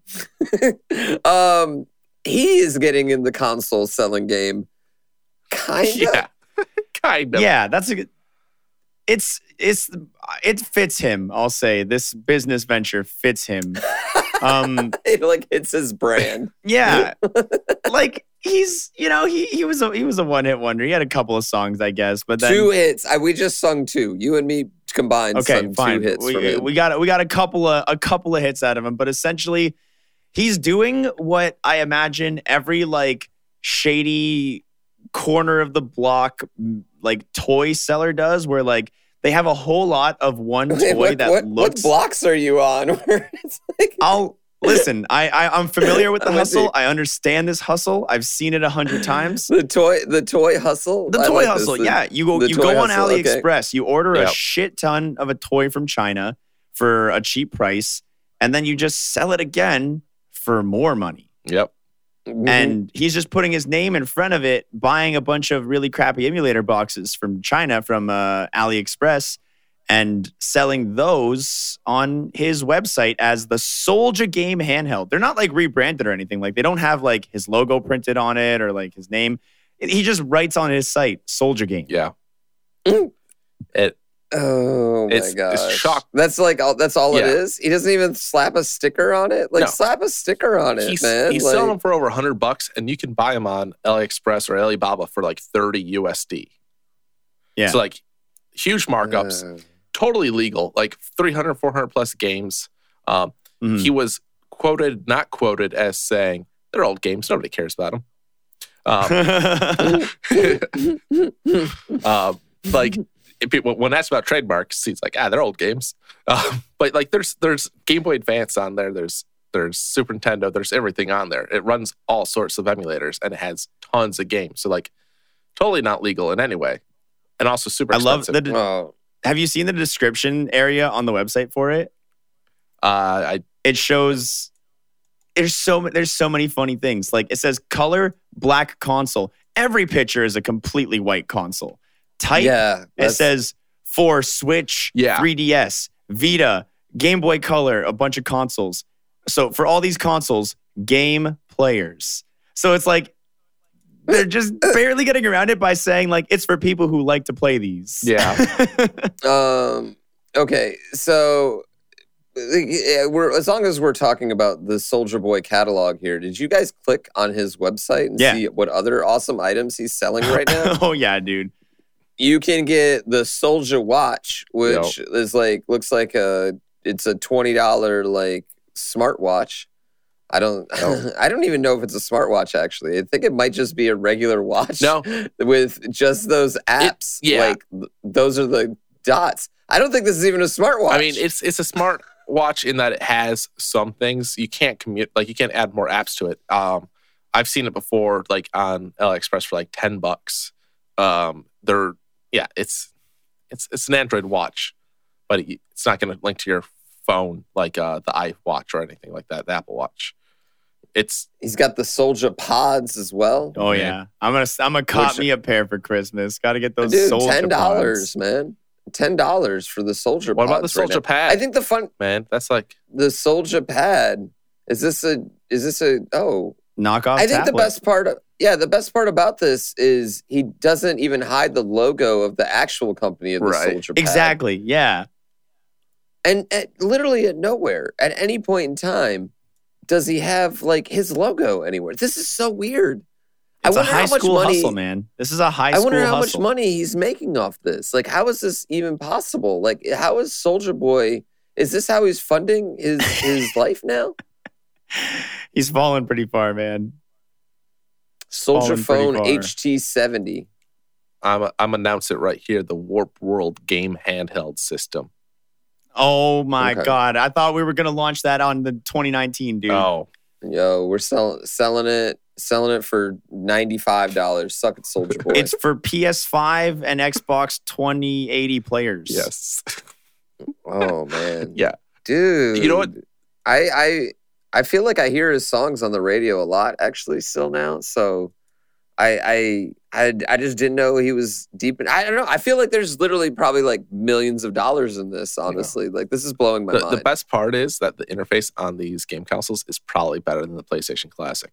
Speaker 2: um, he is getting in the console selling game. Kind of.
Speaker 3: Yeah. kind of.
Speaker 1: Yeah, that's a good. It's it's it fits him. I'll say this business venture fits him. Um,
Speaker 2: It like hits his brand.
Speaker 1: yeah, like he's you know he he was a he was a one hit wonder. He had a couple of songs, I guess, but then
Speaker 2: Two hits. I, we just sung two. You and me combined
Speaker 1: okay,
Speaker 2: sung
Speaker 1: fine.
Speaker 2: two hits from
Speaker 1: We,
Speaker 2: him.
Speaker 1: we got we got a couple of a couple of hits out of him, but essentially, he's doing what I imagine every like shady corner of the block like toy seller does, where like they have a whole lot of one toy
Speaker 2: what,
Speaker 1: that
Speaker 2: what,
Speaker 1: looks.
Speaker 2: what blocks are you on? Where it's like,
Speaker 1: I'll listen. I, I I'm familiar with the
Speaker 2: I'm with
Speaker 1: hustle.
Speaker 2: you.
Speaker 1: I understand this hustle. I've seen it a hundred times.
Speaker 2: the toy, the toy hustle.
Speaker 1: The
Speaker 2: I
Speaker 1: toy
Speaker 2: like this.
Speaker 1: hustle,
Speaker 2: The-
Speaker 1: yeah. You go,
Speaker 2: the
Speaker 1: you
Speaker 2: toy
Speaker 1: go on
Speaker 2: hustle, okay.
Speaker 1: AliExpress. You order
Speaker 3: Yep.
Speaker 1: a shit ton of a toy from China for a cheap price, and then you just sell it again for more money.
Speaker 3: Yep.
Speaker 2: Mhm.
Speaker 1: And he's just putting his name in front of it, buying a bunch of really crappy emulator boxes from China from uh, AliExpress, and selling those on his website as the Soldier Game handheld. They're not like rebranded or anything. Like they don't have like his logo printed on it or like his name. He just writes on his site Soldier Game.
Speaker 3: Yeah.
Speaker 2: Mm.
Speaker 3: It
Speaker 2: Oh my
Speaker 3: It's-
Speaker 2: god!
Speaker 3: it's shock-
Speaker 2: That's like all. That's all it
Speaker 3: Yeah.
Speaker 2: is. He doesn't even slap a sticker on it. Like
Speaker 3: No.
Speaker 2: slap a sticker on it,
Speaker 3: he's,
Speaker 2: man.
Speaker 3: he's
Speaker 2: like,
Speaker 3: selling them for over a hundred bucks, and you can buy them on AliExpress or Alibaba for like thirty U S D.
Speaker 1: Yeah.
Speaker 3: So like huge markups,
Speaker 2: uh,
Speaker 3: totally legal, like three hundred, four hundred plus games. Um,
Speaker 1: Mhm.
Speaker 3: He was quoted, not quoted, as saying they're old games. Nobody cares about them. Um, uh, like if people, when asked about trademarks, he's like, ah, they're old games. Um, but like there's there's Game Boy Advance on there. There's there's Super Nintendo, there's everything on there. It runs all sorts of emulators and it has tons of games. So like totally not legal in any way. And also super
Speaker 1: I love
Speaker 3: expensive.
Speaker 1: the.
Speaker 2: Oh,
Speaker 1: Have you seen the description area on the website for it?
Speaker 3: uh, I
Speaker 1: It shows. There's so ma- there's so many funny things. Like it says color black console. Every picture is a completely white console. Type.
Speaker 2: yeah.
Speaker 1: It
Speaker 2: that's-
Speaker 1: says for Switch,
Speaker 3: Yeah.
Speaker 1: three D S, Vita, Game Boy Color, a bunch of consoles. So for all these consoles, game players. So it's like they're just barely getting around it by saying like it's for people who like to play these.
Speaker 3: Yeah.
Speaker 2: Um. Okay. So, yeah, we're as long as we're talking about the Soulja Boy catalog here. Did you guys click on his website and
Speaker 1: Yeah.
Speaker 2: see what other awesome items he's selling right now?
Speaker 1: Oh yeah, dude.
Speaker 2: You can get the Soulja Watch, which is like looks like a it's a twenty dollar like smartwatch. I don't
Speaker 3: Oh.
Speaker 2: I don't even know if it's a smartwatch actually. I think it might just be a regular watch.
Speaker 3: No.
Speaker 2: With just those apps.
Speaker 3: yeah.
Speaker 2: Like th- those are the dots. I don't think this is even a smartwatch.
Speaker 3: I mean, it's it's a smart watch in that it has some things. You can't commute, like you can't add more apps to it. Um, I've seen it before, like on AliExpress for like ten bucks. Um, they're yeah, it's it's it's an Android watch, but it, it's not going to link to your phone like uh, the iWatch or anything like that, the Apple Watch. It's
Speaker 2: He's got the Soulja Pods as well.
Speaker 1: Oh
Speaker 3: Man.
Speaker 1: yeah. I'm gonna I'm gonna cop
Speaker 2: Which-
Speaker 1: me a pair for Christmas. Got to get those
Speaker 2: Dude,
Speaker 1: Soulja
Speaker 2: ten dollars,
Speaker 1: pods.
Speaker 2: man. Ten dollars for the Soulja
Speaker 3: what about the
Speaker 2: Pods right
Speaker 3: Soulja
Speaker 2: now.
Speaker 3: Pad?
Speaker 2: I think the fun
Speaker 3: man, that's like
Speaker 2: the Soulja Pad. Is this a is this a oh
Speaker 1: Knockoff
Speaker 2: I think the
Speaker 1: tablet.
Speaker 2: best part of yeah, the best part about this is he doesn't even hide the logo of the actual company of the
Speaker 3: Right.
Speaker 2: Soulja Pad.
Speaker 1: Exactly. Yeah.
Speaker 2: And at, literally at nowhere, at any point in time, does he have like his logo anywhere? This is so weird.
Speaker 1: It's
Speaker 2: I
Speaker 1: a
Speaker 2: wonder
Speaker 1: high
Speaker 2: how much
Speaker 1: school
Speaker 2: money.
Speaker 1: hustle, man. This is a high
Speaker 2: I
Speaker 1: school
Speaker 2: wonder how
Speaker 1: hustle.
Speaker 2: much money he's making off this. Like, how is this even possible? Like, how is Soulja Boy? Is this how he's funding his his life now?
Speaker 1: He's fallen pretty far, man.
Speaker 2: Soulja
Speaker 1: Fallen pretty
Speaker 2: Phone
Speaker 1: far.
Speaker 2: H T seventy.
Speaker 3: I'm I'm announce it right here. The Warp World game handheld system.
Speaker 1: Oh my
Speaker 2: Okay.
Speaker 1: god. I thought we were gonna launch that on the twenty nineteen, dude.
Speaker 3: Oh,
Speaker 2: Yo, we're selling selling it selling it for ninety five dollars. Suck it, Soulja Boy.
Speaker 1: It's for P S five and Xbox twenty eighty players.
Speaker 3: yes.
Speaker 2: Oh man.
Speaker 3: Yeah.
Speaker 2: Dude.
Speaker 3: You know what?
Speaker 2: I I I feel like I hear his songs on the radio a lot actually still now. So I I I, I just didn't know he was deep in I don't know. I feel like there's literally probably like millions of dollars in this, honestly. Like this is blowing my
Speaker 3: The,
Speaker 2: mind.
Speaker 3: the best part is that the interface on these game consoles is probably better than the PlayStation Classic.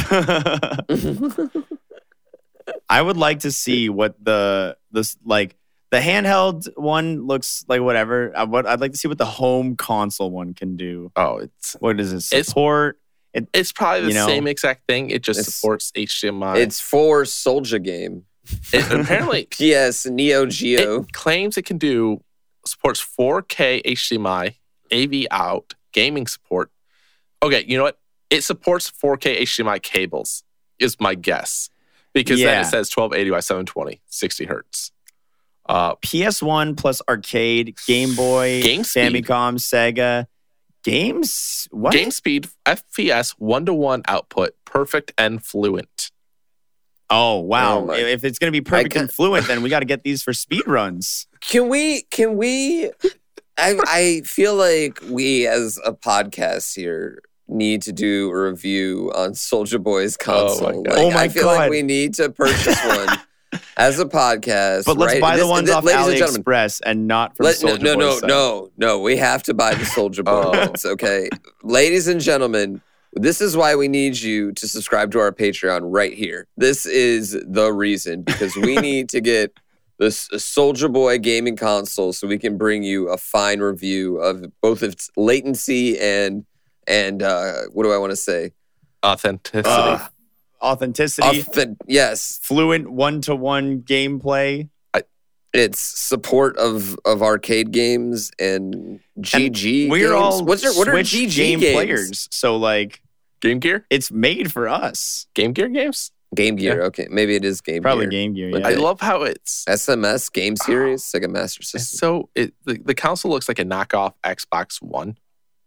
Speaker 1: I would like to see what the this like the handheld one looks like. Whatever. I, what I'd like to see what the home console one can do.
Speaker 3: Oh, it's
Speaker 1: What does it
Speaker 3: It's-
Speaker 1: support? It,
Speaker 3: it's probably the
Speaker 1: You know?
Speaker 3: same exact thing. It just
Speaker 2: It's-
Speaker 3: supports H D M I.
Speaker 2: It's for Soulja Game.
Speaker 3: It- apparently
Speaker 2: P S Neo Geo.
Speaker 3: it claims it can do supports four K H D M I, A V out, gaming support. Okay, you know what? It supports four K H D M I cables, is my guess. Because then
Speaker 1: Yeah.
Speaker 3: it says twelve eighty by seven twenty, sixty hertz. Uh,
Speaker 1: P S one plus arcade, Game Boy,
Speaker 3: Game speed.
Speaker 1: Famicom, Sega, games. What?
Speaker 3: game speed, F P S, one to one output, perfect and fluent.
Speaker 1: Oh wow!
Speaker 2: Oh, my-
Speaker 1: if it's gonna be perfect
Speaker 2: can't-
Speaker 1: and fluent, then we got to get these for speed runs.
Speaker 2: Can we can we I I feel like we as a podcast here need to do a review on Soulja Boy's console.
Speaker 3: Oh my God.
Speaker 2: Like,
Speaker 1: Oh my
Speaker 2: I feel
Speaker 1: God.
Speaker 2: like we need to purchase one as a podcast.
Speaker 1: But let's
Speaker 2: right?
Speaker 1: buy the
Speaker 2: This-
Speaker 1: ones
Speaker 2: this-
Speaker 1: off
Speaker 2: ladies and gentlemen,
Speaker 1: AliExpress and not from
Speaker 2: Let, no,
Speaker 1: Soulja
Speaker 2: no, no,
Speaker 1: Boy's site.
Speaker 2: no, no. We have to buy the Soulja Boy
Speaker 3: Oh.
Speaker 2: ones, okay? Ladies and gentlemen, this is why we need you to subscribe to our Patreon right here. This is the reason because we need to get this Soulja Boy gaming console so we can bring you a fine review of both its latency and and uh, what do I want to say?
Speaker 3: Authenticity.
Speaker 1: Uh, authenticity,
Speaker 2: Authen- yes,
Speaker 1: fluent one-to-one gameplay.
Speaker 2: it's support of of arcade games and G G.
Speaker 1: We're
Speaker 2: games.
Speaker 1: all
Speaker 2: What's there, what are
Speaker 1: Switch
Speaker 2: G G
Speaker 1: game
Speaker 2: games?
Speaker 1: players, so like
Speaker 3: Game Gear?
Speaker 1: it's made for us.
Speaker 3: Game Gear games?
Speaker 2: Game Gear. Okay, maybe it is Game
Speaker 1: Probably
Speaker 2: Gear.
Speaker 1: Game Gear. Yeah.
Speaker 3: I love how it's
Speaker 2: S M S Game Series, Sega Master
Speaker 3: it's
Speaker 2: System.
Speaker 3: so it the, the console looks like a knockoff Xbox One.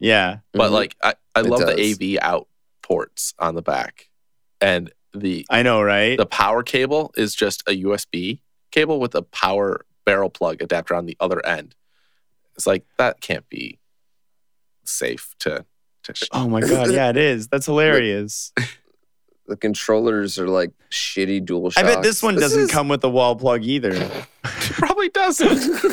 Speaker 1: Yeah.
Speaker 3: But
Speaker 2: Mhm.
Speaker 3: like, I, I
Speaker 2: It
Speaker 3: love the
Speaker 2: does.
Speaker 3: A V out ports on the back, and the
Speaker 1: I know, right?
Speaker 3: the power cable is just a U S B cable with a power barrel plug adapter on the other end. It's like that can't be safe to to. Sh-
Speaker 1: Oh my God. Yeah, it is. That's hilarious.
Speaker 2: The controllers are like shitty dual
Speaker 1: I
Speaker 2: shocks.
Speaker 1: bet this one doesn't
Speaker 2: is-
Speaker 1: come with a wall plug either.
Speaker 3: Probably doesn't.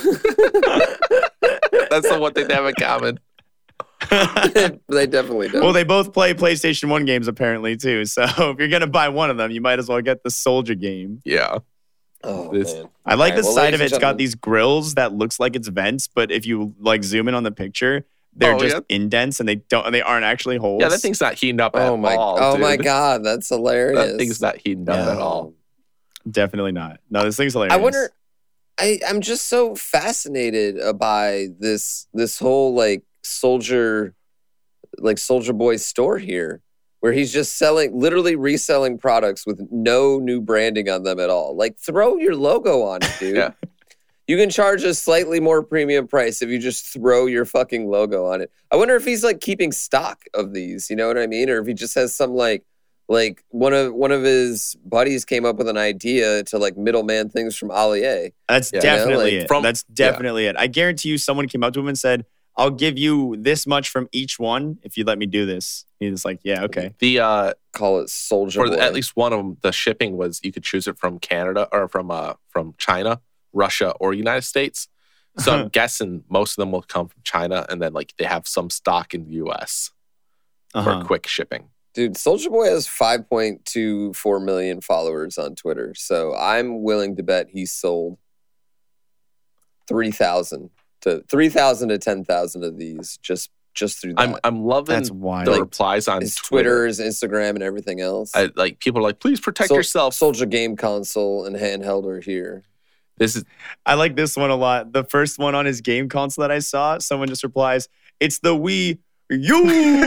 Speaker 3: That's the one thing they have in common.
Speaker 2: They definitely don't.
Speaker 1: Well, they both play PlayStation one games apparently too. So if you're gonna buy one of them, you might as well get the Soldier game.
Speaker 3: Yeah.
Speaker 2: oh,
Speaker 3: this-
Speaker 2: man.
Speaker 1: I like
Speaker 2: All right,
Speaker 1: the
Speaker 2: well,
Speaker 1: side
Speaker 2: ladies
Speaker 1: of
Speaker 2: and
Speaker 1: it. It's got
Speaker 2: gentlemen-
Speaker 1: these grills that looks like it's vents, but if you like zoom in on the picture, they're
Speaker 3: Oh,
Speaker 1: just
Speaker 3: yeah.
Speaker 1: indents and they don't they aren't actually holes.
Speaker 3: Yeah, that thing's not heating up
Speaker 2: Oh
Speaker 3: at
Speaker 2: my!
Speaker 3: all.
Speaker 2: oh
Speaker 3: dude.
Speaker 2: my God, that's hilarious.
Speaker 3: That thing's not heating up
Speaker 1: Yeah.
Speaker 3: at all.
Speaker 1: Definitely not. No, this thing's hilarious.
Speaker 2: I wonder. I I'm just so fascinated by this this whole like soldier, like Soldier Boy store here, where he's just selling, literally reselling products with no new branding on them at all. Like, throw your logo on it, dude.
Speaker 3: Yeah.
Speaker 2: You can charge a slightly more premium price if you just throw your fucking logo on it. I wonder if he's like keeping stock of these, you know what I mean? Or if he just has some like like one of one of his buddies came up with an idea to like middleman things from Allier.
Speaker 1: That's
Speaker 3: Yeah.
Speaker 1: definitely
Speaker 2: You know, like,
Speaker 1: it.
Speaker 3: from-
Speaker 1: That's definitely it. I guarantee you someone came up to him and said, I'll give you this much from each one if you let me do this. He's like, yeah, okay.
Speaker 3: The uh,
Speaker 2: Call it Soldier
Speaker 3: for
Speaker 2: Boy.
Speaker 3: the, at least one of them, the shipping was you could choose it from Canada or from uh from China, Russia, or United States. So I'm guessing most of them will come from China, and then like they have some stock in the U S
Speaker 1: Uh-huh.
Speaker 3: for quick shipping.
Speaker 2: Dude, Soldier Boy has five point two four million followers on Twitter. So I'm willing to bet he sold three thousand to three thousand to ten thousand of these just just through that.
Speaker 3: I'm I'm loving
Speaker 1: That's wild.
Speaker 3: the
Speaker 2: Like,
Speaker 3: replies on
Speaker 2: his
Speaker 3: Twitter.
Speaker 2: Twitter, his Instagram, and everything else.
Speaker 3: I, like people are like, please protect
Speaker 2: Sol-
Speaker 3: yourself.
Speaker 2: Soldier Game Console and handheld are here.
Speaker 3: This is
Speaker 1: I like this one a lot. The first one on his game console that I saw, someone just replies, it's the Wii U.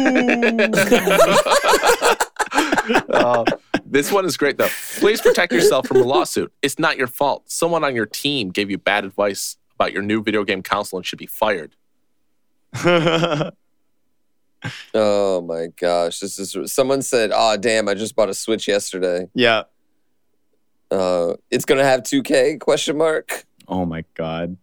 Speaker 3: uh, this one is great though. Please protect yourself from a lawsuit. It's not your fault. Someone on your team gave you bad advice about your new video game console and should be fired.
Speaker 2: Oh my gosh. This is someone said, oh damn, I just bought a Switch yesterday.
Speaker 1: Yeah.
Speaker 2: Uh it's gonna have two K question mark.
Speaker 1: Oh my God.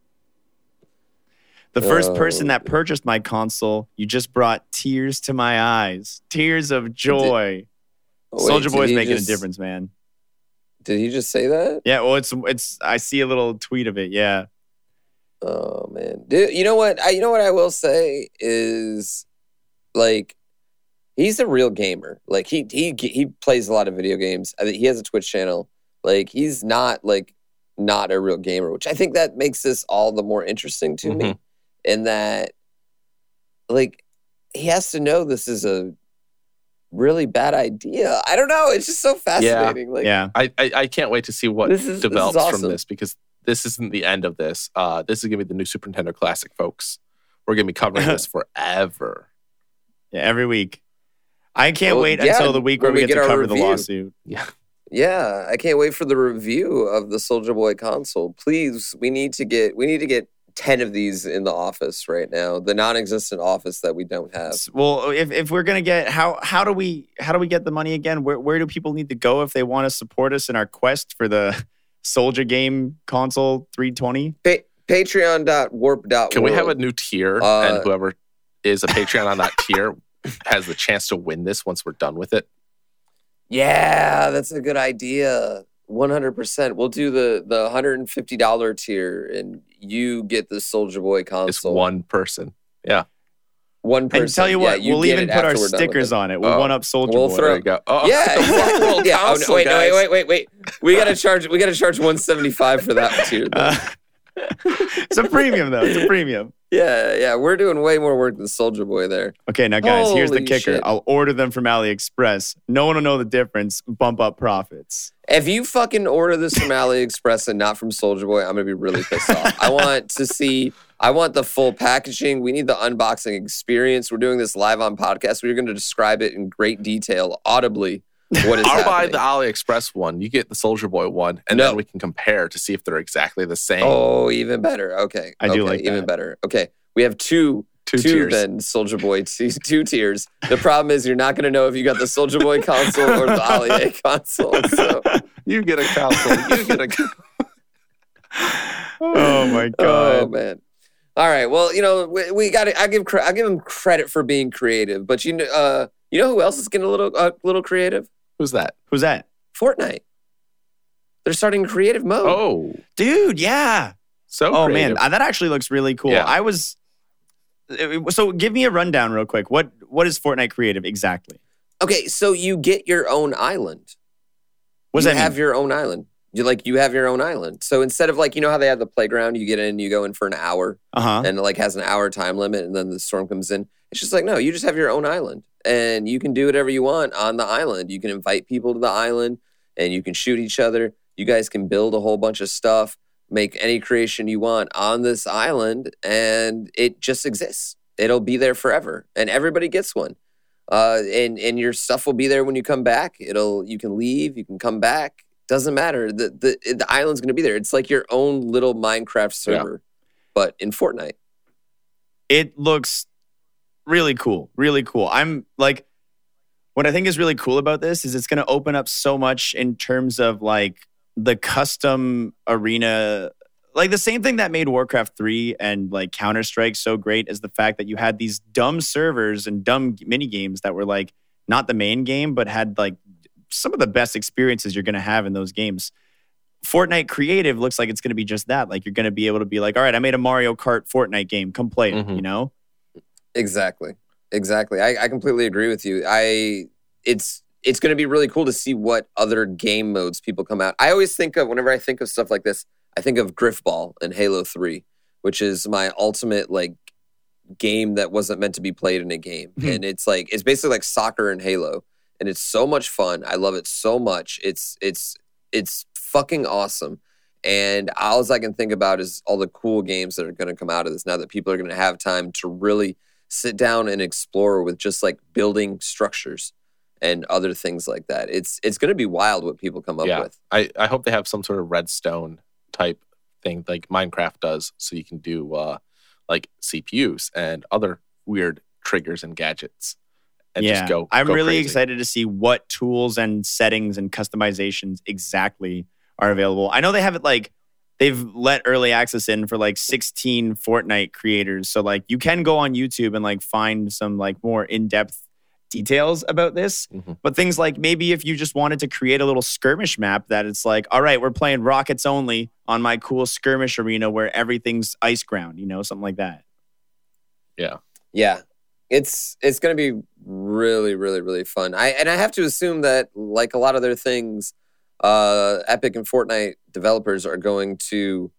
Speaker 1: The first
Speaker 2: Oh.
Speaker 1: person that purchased my console, you just brought tears to my eyes. Tears of joy.
Speaker 2: Oh, wait,
Speaker 1: Soldier
Speaker 2: did
Speaker 1: Boy's
Speaker 2: he
Speaker 1: making
Speaker 2: just-
Speaker 1: a difference, man.
Speaker 2: Did he just say that?
Speaker 1: Yeah, well, it's it's. I see a little tweet of it. Yeah,
Speaker 2: Oh man, Dude, you know what? I you know what I will say is, like, he's a real gamer. Like he he he plays a lot of video games. I think he has a Twitch channel. Like he's not like not a real gamer, which I think that makes this all the more interesting to me. In that, like, he has to know this is a really bad idea. I don't know. It's just so fascinating. Like,
Speaker 1: yeah.
Speaker 3: I, I I can't wait to see what
Speaker 2: This is- this is
Speaker 3: develops
Speaker 2: awesome.
Speaker 3: from this because this isn't the end of this. Uh, this is gonna be the new Super Nintendo Classic, folks. We're gonna be covering this forever.
Speaker 1: Yeah, every week. I can't
Speaker 2: Well,
Speaker 1: wait
Speaker 2: yeah,
Speaker 1: until the week where
Speaker 2: when
Speaker 1: we
Speaker 2: we
Speaker 1: get,
Speaker 2: get
Speaker 1: to
Speaker 2: our
Speaker 1: cover the
Speaker 2: review.
Speaker 1: lawsuit.
Speaker 3: Yeah.
Speaker 2: Yeah, I can't wait for the review of the Soldier Boy console. Please, we need to get we need to get ten of these in the office right now. The non-existent office that we don't have.
Speaker 1: Well, if, if we're gonna get how how do we how do we get the money again? Where where do people need to go if they want to support us in our quest for the Soldier Game console three twenty?
Speaker 2: Pa- Patreon dot warp dot
Speaker 3: Can we have a new tier
Speaker 2: Uh,
Speaker 3: and whoever is a Patreon on that tier has the chance to win this once we're done with it?
Speaker 2: Yeah, that's a good idea. one hundred percent. We'll do the the one hundred fifty dollars tier and you get the Soldier Boy console.
Speaker 3: It's one person. Yeah.
Speaker 2: One person.
Speaker 1: And tell you
Speaker 2: Yeah,
Speaker 1: what, we'll
Speaker 2: get
Speaker 1: even
Speaker 2: it
Speaker 1: put our
Speaker 2: after we're done with
Speaker 1: stickers
Speaker 2: it.
Speaker 1: on it. We'll
Speaker 3: Oh.
Speaker 1: one up Soldier
Speaker 2: We'll
Speaker 1: Boy.
Speaker 2: throw-
Speaker 3: There you go. Oh,
Speaker 2: Yeah,
Speaker 3: the
Speaker 2: exactly.
Speaker 3: World
Speaker 2: Yeah. Oh, no,
Speaker 3: Council,
Speaker 2: wait, no, wait,
Speaker 3: guys.
Speaker 2: wait, wait, wait. We gotta charge. We gotta charge one seventy five for that tier. though.
Speaker 1: Uh, it's a premium though. It's a premium.
Speaker 2: Yeah, yeah, we're doing way more work than Soldier Boy there.
Speaker 1: Okay, now guys, here's the
Speaker 2: Holy
Speaker 1: kicker.
Speaker 2: shit.
Speaker 1: I'll order them from AliExpress. No one will know the difference. Bump up profits.
Speaker 2: If you fucking order this from AliExpress and not from Soldier Boy, I'm gonna be really pissed off. I want to see. I want the full packaging. We need the unboxing experience. We're doing this live on podcast. We're going to describe it in great detail, audibly. What is
Speaker 3: I'll buy
Speaker 2: happening?
Speaker 3: the AliExpress one. You get the Soldier Boy one, and
Speaker 2: No.
Speaker 3: then we can compare to see if they're exactly the same.
Speaker 2: Oh, even better. Okay.
Speaker 1: I do
Speaker 2: okay,
Speaker 1: like
Speaker 2: even
Speaker 1: that.
Speaker 2: better. Okay. We have two
Speaker 3: Two,
Speaker 2: two
Speaker 3: tiers.
Speaker 2: then Soldier Boy, two, two tiers. The problem is you're not going to know if you got the Soldier Boy console or the Allier console. So.
Speaker 3: You get a console. You get a console.
Speaker 1: Oh my god.
Speaker 2: Oh man. All right. Well, you know, we, we got to I give I give him credit for being creative, but you know uh you know who else is getting a little a little creative?
Speaker 3: Who's that?
Speaker 1: Who's that?
Speaker 2: Fortnite. They're starting creative mode.
Speaker 3: Oh,
Speaker 1: Dude, yeah.
Speaker 3: so
Speaker 1: Oh
Speaker 3: creative.
Speaker 1: man, uh, that actually looks really cool.
Speaker 3: Yeah.
Speaker 1: I was it- so give me a rundown real quick. What what is Fortnite Creative exactly?
Speaker 2: Okay, so you get your own island.
Speaker 1: What does
Speaker 2: you
Speaker 1: that
Speaker 2: have
Speaker 1: mean?
Speaker 2: your own island. You like you have your own island. So instead of like you know how they have the playground, you get in, you go in for an hour,
Speaker 1: Uh-huh.
Speaker 2: and it like has an hour time limit, and then the storm comes in. It's just like no, you just have your own island, and you can do whatever you want on the island. You can invite people to the island, and you can shoot each other. You guys can build a whole bunch of stuff, make any creation you want on this island, and it just exists. It'll be there forever, and everybody gets one. Uh, and and your stuff will be there when you come back. It'll you can leave, you can come back. Doesn't matter. The the the island's going to be there. It's like your own little Minecraft server, but in Fortnite.
Speaker 1: It looks really cool. Really cool. I'm like, what I think is really cool about this is it's going to open up so much in terms of like the custom arena. Like the same thing that made Warcraft three and like Counter-Strike so great is the fact that you had these dumb servers and dumb mini games that were like not the main game, but had like some of the best experiences you're going to have in those games. Fortnite Creative looks like it's going to be just that. Like you're going to be able to be like, all right, I made a Mario Kart Fortnite game. Come play it,
Speaker 3: Mhm.
Speaker 1: you know?
Speaker 2: Exactly. Exactly. I, I completely agree with you. I it's it's going to be really cool to see what other game modes people come out. I always think of whenever I think of stuff like this, I think of Griffball and Halo three, which is my ultimate like game that wasn't meant to be played in a game.
Speaker 1: Mhm.
Speaker 2: And it's like it's basically like soccer and Halo. And it's so much fun. I love it so much. It's it's it's fucking awesome. And all I can think about is all the cool games that are going to come out of this now that people are going to have time to really sit down and explore with just like building structures and other things like that. It's it's going to be wild what people come up
Speaker 3: Yeah.
Speaker 2: with.
Speaker 3: I, I hope they have some sort of redstone type thing like Minecraft does, so you can do uh, like C P Us and other weird triggers and gadgets. And
Speaker 1: yeah,
Speaker 3: just go.
Speaker 1: I'm
Speaker 3: go
Speaker 1: really
Speaker 3: crazy.
Speaker 1: excited to see what tools and settings and customizations exactly are available. I know they have it like they've let early access in for like sixteen Fortnite creators. So like you can go on YouTube and like find some like more in-depth details about this.
Speaker 3: Mhm.
Speaker 1: But things like maybe if you just wanted to create a little skirmish map that it's like, all right, we're playing rockets only on my cool skirmish arena where everything's ice ground, you know, something like that.
Speaker 3: Yeah.
Speaker 2: Yeah. It's it's going to be really really really fun. I and I have to assume that like a lot of their things uh Epic and Fortnite developers are going to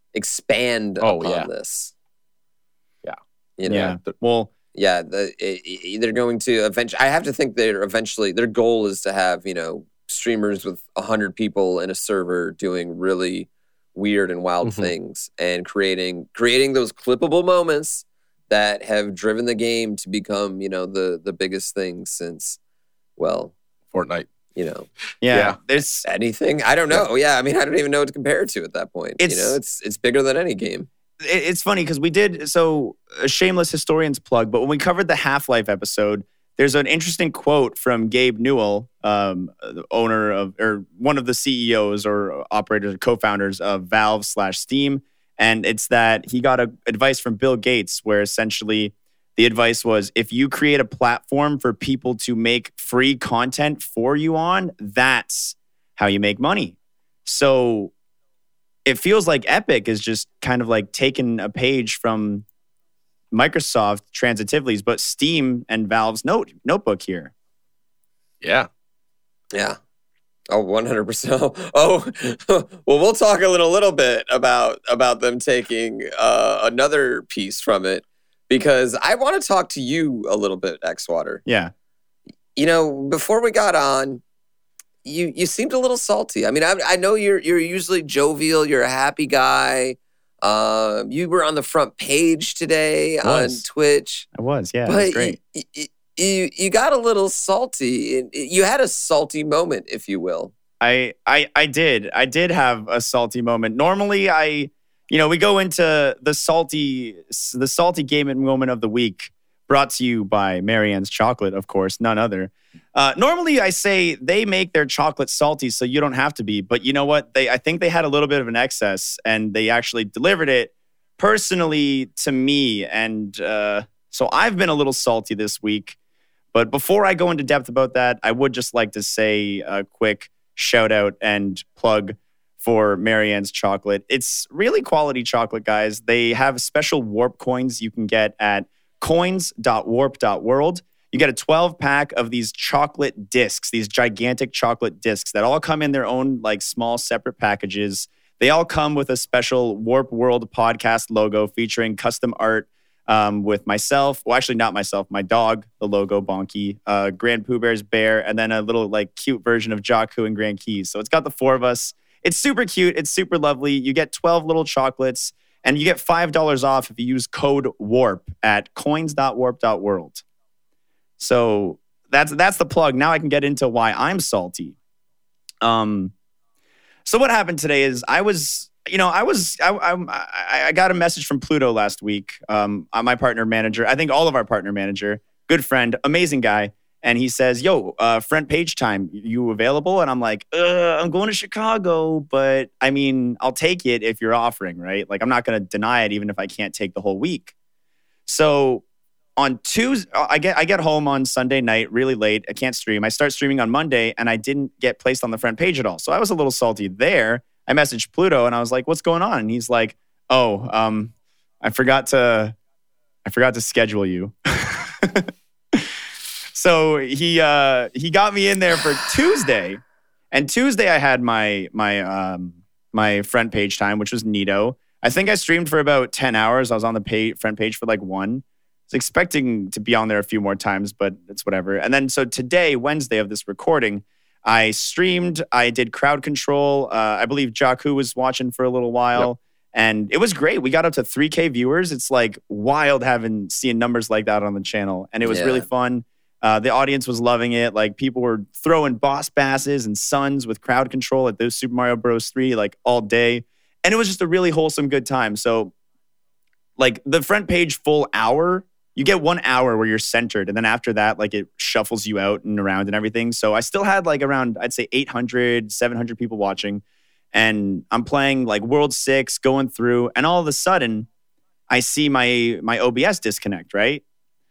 Speaker 2: expand
Speaker 3: Oh,
Speaker 2: upon
Speaker 3: yeah.
Speaker 2: this.
Speaker 3: Yeah.
Speaker 2: You know.
Speaker 1: Yeah. Well,
Speaker 2: Yeah, the, it, it- they're going to eventually. I have to think they're eventually. Their goal is to have you know streamers with a hundred people in a server doing really weird and wild
Speaker 3: Mhm.
Speaker 2: things and creating creating those clippable moments that have driven the game to become you know the the biggest thing since well
Speaker 3: Fortnite.
Speaker 2: you know
Speaker 1: yeah,
Speaker 3: Yeah.
Speaker 1: there's
Speaker 2: anything. I don't know. Yeah, I mean I don't even know what to compare it to at that point.
Speaker 1: It's-
Speaker 2: you know, it's it's bigger than any game.
Speaker 1: it- it's funny because we did so a shameless historian's plug, but when we covered the Half-Life episode, there's an interesting quote from Gabe Newell, um, the owner of or one of the C E Os or operators, co-founders of Valve slash Steam, and it's that he got a, advice from Bill Gates, where essentially the advice was if you create a platform for people to make free content for you on, that's how you make money. So it feels like Epic is just kind of like taking a page from Microsoft transitively's, but Steam and Valve's note notebook here.
Speaker 3: Yeah.
Speaker 2: Yeah. Oh, one hundred percent. Oh, well, we'll talk a little, little bit about about them taking uh, another piece from it because I want to talk to you a little bit, Xwater.
Speaker 1: Yeah.
Speaker 2: You know, before we got on, you you seemed a little salty. I mean, I, I know you're you're usually jovial. You're a happy guy. Um, you were on the front page today on
Speaker 1: Was.
Speaker 2: Twitch.
Speaker 1: I was. Yeah.
Speaker 2: but
Speaker 1: That's great.
Speaker 2: y- y- you you got a little salty. You had a salty moment, if you will.
Speaker 1: I, I I did. I did have a salty moment. Normally I you know, we go into the salty, the salty gaming moment of the week, brought to you by Marianne's Chocolate, of course, none other. Uh, normally, I say they make their chocolate salty, so you don't have to be. But you know what? They, I think they had a little bit of an excess, and they actually delivered it personally to me. And uh, so I've been a little salty this week. But before I go into depth about that, I would just like to say a quick shout out and plug for Marianne's Chocolate. It's really quality chocolate, guys. They have special warp coins you can get at coins dot warp dot world. You get a twelve pack of these chocolate discs, these gigantic chocolate discs that all come in their own like small separate packages. They all come with a special Warp World podcast logo featuring custom art um, with myself. Well, actually not myself, my dog, the logo, Bonky, uh, Grand Pooh Bear's bear, and then a little like cute version of Jakku and Grand Keys. So it's got the four of us. It's super cute. It's super lovely. You get twelve little chocolates and you get five dollars off if you use code WARP at coins dot warp dot world. So that's that's the plug. Now I can get into why I'm salty. Um, so what happened today is I was, you know, I was, I, I, I got a message from Pluto last week. Um, my partner manager, I think all of our partner manager, good friend, amazing guy. And he says, yo, uh, front page time, you available? And I'm like, uh, I'm going to Chicago, but I mean, I'll take it if you're offering, right? Like, I'm not going to deny it, even if I can't take the whole week. So on Tuesday, I get I get home on Sunday night really late. I can't stream. I start streaming on Monday, and I didn't get placed on the front page at all. So I was a little salty there. I messaged Pluto, and I was like, "What's going on?" And he's like, "Oh, um, I forgot to, I forgot to schedule you." So he uh, he got me in there for Tuesday, and Tuesday I had my my um, my front page time, which was neato. I think I streamed for about ten hours. I was on the page, front page for like one. I was expecting to be on there a few more times, but it's whatever. And then so today, Wednesday of this recording, I streamed. I did crowd control. Uh, I believe Jakku was watching for a little while. Yep. And it was great. We got up to three K viewers. It's like wild having seen numbers like that on the channel. And it was yeah. really fun. Uh, the audience was loving it. Like people were throwing boss basses and suns with crowd control at those Super Mario Bros. three like all day. And it was just a really wholesome, good time. So like the front page full hour, you get one hour where you're centered. And then after that, like it shuffles you out and around and everything. So I still had like around, I'd say eight hundred, seven hundred people watching. And I'm playing like World six, going through. And all of a sudden, I see my my O B S disconnect, right?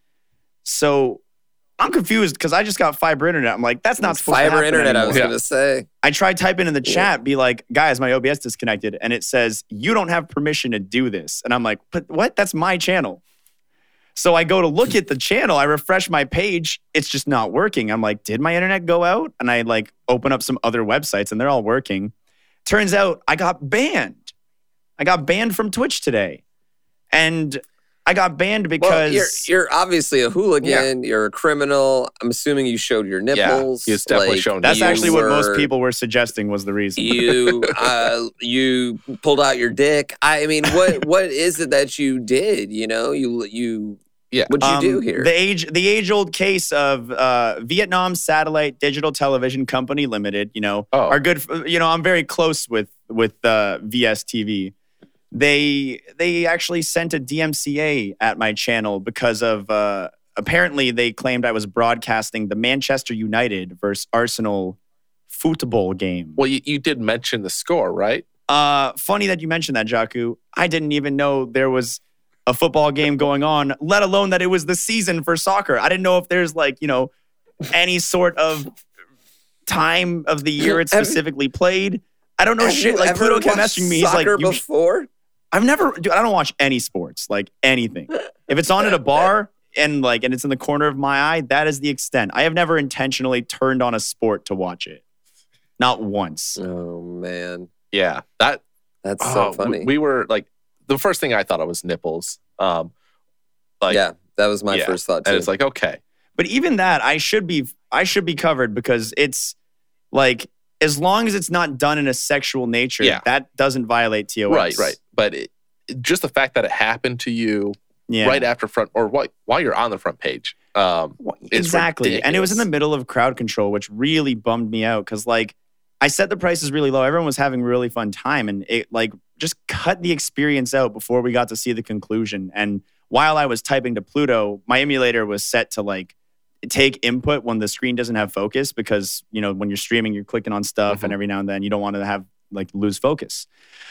Speaker 1: So I'm confused because I just got fiber internet. I'm like, that's not supposed
Speaker 2: fiber
Speaker 1: to happen
Speaker 2: internet,
Speaker 1: anymore.
Speaker 2: I was yeah. going to say.
Speaker 1: I tried typing in the chat, be like, guys, my O B S disconnected. And it says, you don't have permission to do this. And I'm like, but what? That's my channel. So I go to look at the channel. I refresh my page. It's just not working. I'm like, did my internet go out? And I like open up some other websites and they're all working. Turns out I got banned. I got banned from Twitch today. And I got banned because...
Speaker 2: Well, you're, you're obviously a hooligan. Yeah. You're a criminal. I'm assuming you showed your nipples.
Speaker 3: Yeah, he's definitely like, shown
Speaker 1: That's actually
Speaker 2: were,
Speaker 1: what most people were suggesting was the reason.
Speaker 2: You uh, you pulled out your dick. I mean, what what is it that you did? You know, you... you
Speaker 3: Yeah.
Speaker 2: What'd you
Speaker 1: um,
Speaker 2: do here?
Speaker 1: The age, the age-old case of uh, Vietnam Satellite Digital Television Company Limited. You know,
Speaker 3: oh.
Speaker 1: are good. You know, I'm very close with with uh, V S T V. They they actually sent a D M C A at my channel because of uh, apparently they claimed I was broadcasting the Manchester United versus Arsenal football game.
Speaker 3: Well, you, you did mention the score, right?
Speaker 1: Uh, funny that you mentioned that, Jakku. I didn't even know there was a football game going on, let alone that it was the season for soccer. I didn't know if there's like, you know, any sort of time of the year it's specifically played. I don't know
Speaker 2: Have
Speaker 1: shit.
Speaker 2: you
Speaker 1: Like
Speaker 2: ever
Speaker 1: Pluto kept
Speaker 2: watched
Speaker 1: messaging me. He's like,
Speaker 2: soccer
Speaker 1: you,
Speaker 2: before?
Speaker 1: I've never, dude, I don't watch any sports, like anything. If it's on at a bar and like, and it's in the corner of my eye, that is the extent. I have never intentionally turned on a sport to watch it. Not once.
Speaker 2: Oh man.
Speaker 3: Yeah. That
Speaker 2: That's
Speaker 3: oh,
Speaker 2: so funny.
Speaker 3: We, we were like, the first thing I thought of was nipples. Um, like,
Speaker 2: yeah, that was my
Speaker 3: yeah.
Speaker 2: first thought too.
Speaker 3: And it's like, okay.
Speaker 1: But even that, I should be, I should be covered because it's like, as long as it's not done in a sexual nature,
Speaker 3: yeah.
Speaker 1: that doesn't violate T O S.
Speaker 3: Right, right. But it, just the fact that it happened to you
Speaker 1: yeah.
Speaker 3: right after front, or while, while you're on the front page. Um,
Speaker 1: well, exactly.
Speaker 3: ridiculous.
Speaker 1: And it was in the middle of crowd control, which really bummed me out because, like, I set the prices really low. Everyone was having a really fun time, and it like just cut the experience out before we got to see the conclusion. And while I was typing to Pluto, my emulator was set to like take input when the screen doesn't have focus, because you know when you're streaming, you're clicking on stuff, mm-hmm. and every now and then you don't want to have like lose focus.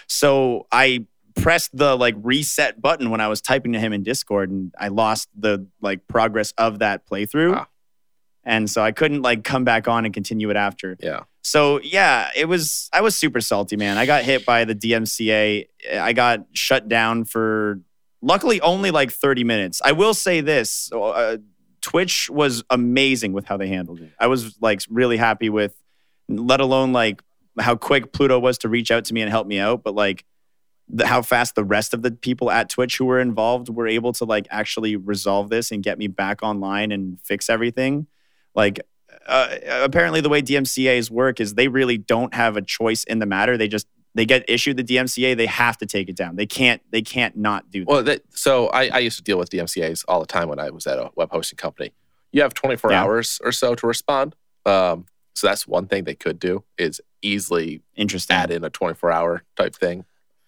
Speaker 1: So I pressed the like reset button when I was typing to him in Discord, and I lost the like progress of that playthrough. Wow. And so I couldn't like come back on and continue it after.
Speaker 3: Yeah.
Speaker 1: So yeah, it was, I was super salty, man. I got hit by the D M C A. I got shut down for luckily only like thirty minutes. I will say this, uh, Twitch was amazing with how they handled it. I was like really happy with, let alone like how quick Pluto was to reach out to me and help me out. But like the, how fast the rest of the people at Twitch who were involved were able to like actually resolve this and get me back online and fix everything. Like, uh, apparently the way D M C As work is they really don't have a choice in the matter. They just, they get issued the D M C A, they have to take it down. They can't, they can't not do that.
Speaker 3: Well, that, so I, I used to deal with D M C As all the time when I was at a web hosting company. You have twenty-four yeah. hours or so to respond. Um, so that's one thing they could do is easily
Speaker 1: Interesting.
Speaker 3: add in a twenty-four hour type thing.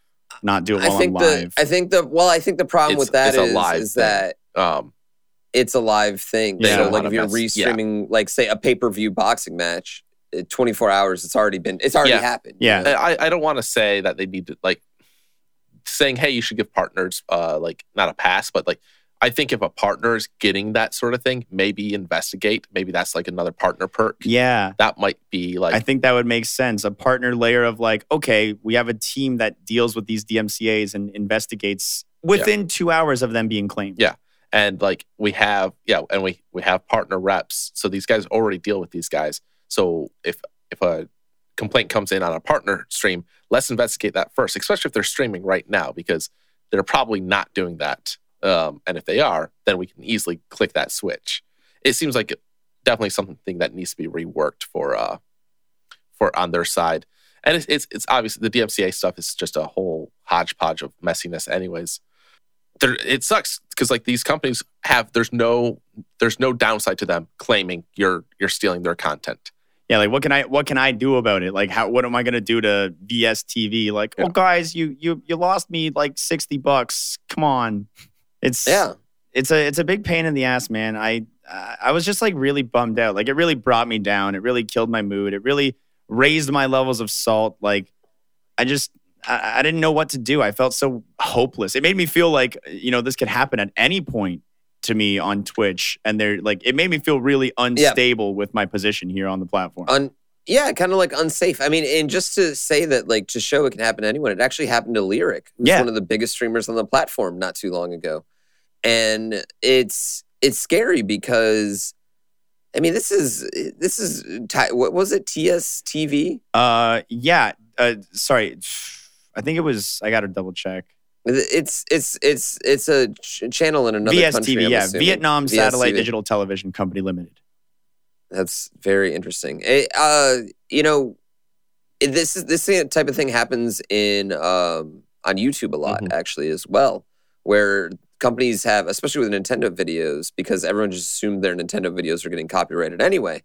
Speaker 1: Not do it while
Speaker 2: I think
Speaker 1: I'm live.
Speaker 2: The, I think the, well, I think the problem
Speaker 3: it's,
Speaker 2: with that is, is
Speaker 3: thing.
Speaker 2: that
Speaker 3: um,
Speaker 2: it's a live thing.
Speaker 1: Yeah,
Speaker 2: so like if you're restreaming, yeah. like say a pay-per-view boxing match, twenty-four hours, it's already been, it's already
Speaker 3: yeah.
Speaker 2: happened.
Speaker 1: Yeah.
Speaker 2: You know?
Speaker 3: I, I don't want to say that they need to like saying, hey, you should give partners uh, like not a pass, but like I think if a partner is getting that sort of thing, maybe investigate. Maybe that's like another partner perk.
Speaker 1: Yeah.
Speaker 3: That might be like...
Speaker 1: I think that would make sense. A partner layer of like, okay, we have a team that deals with these D M C As and investigates within yeah. two hours of them being claimed.
Speaker 3: Yeah. And like we have, yeah, and we, we have partner reps. So these guys already deal with these guys. So if if a complaint comes in on a partner stream, let's investigate that first, especially if they're streaming right now, because they're probably not doing that. Um, and if they are, then we can easily click that switch. It seems like it, definitely something that needs to be reworked for uh, for on their side. And it's, it's it's obviously the D M C A stuff is just a whole hodgepodge of messiness, anyways. There, it sucks because like these companies have there's no there's no downside to them claiming you're you're stealing their content.
Speaker 1: Yeah, like what can I what can I do about it? Like how what am I gonna do to V S T V? Like, yeah. oh guys, you you you lost me like sixty bucks. Come on. It's
Speaker 2: yeah.
Speaker 1: It's a it's a big pain in the ass, man. I uh, I was just like really bummed out. Like it really brought me down. It really killed my mood. It really raised my levels of salt. Like I just I, I didn't know what to do. I felt so hopeless. It made me feel like, you know, this could happen at any point to me on Twitch. And they're like, it made me feel really unstable yeah. with my position here on the platform.
Speaker 2: Un- yeah, kind of like unsafe. I mean, and just to say that, like, to show it can happen to anyone, it actually happened to Lyric, who's
Speaker 1: yeah.
Speaker 2: one of the biggest streamers on the platform not too long ago. And it's it's scary because, I mean, this is, this is, what was it, T S T V?
Speaker 1: Uh, yeah. Uh, sorry. I think it was, I got to double check.
Speaker 2: It's it's it's it's a ch- channel in another
Speaker 1: V S T V,
Speaker 2: country. I'm
Speaker 1: yeah,
Speaker 2: assuming.
Speaker 1: Vietnam
Speaker 2: V S T V.
Speaker 1: Satellite Digital Television Company Limited.
Speaker 2: That's very interesting. It, uh, you know, it, this is this type of thing happens in um, on YouTube a lot, mm-hmm. actually, as well, where companies have, especially with Nintendo videos, because everyone just assumed their Nintendo videos are getting copyrighted anyway.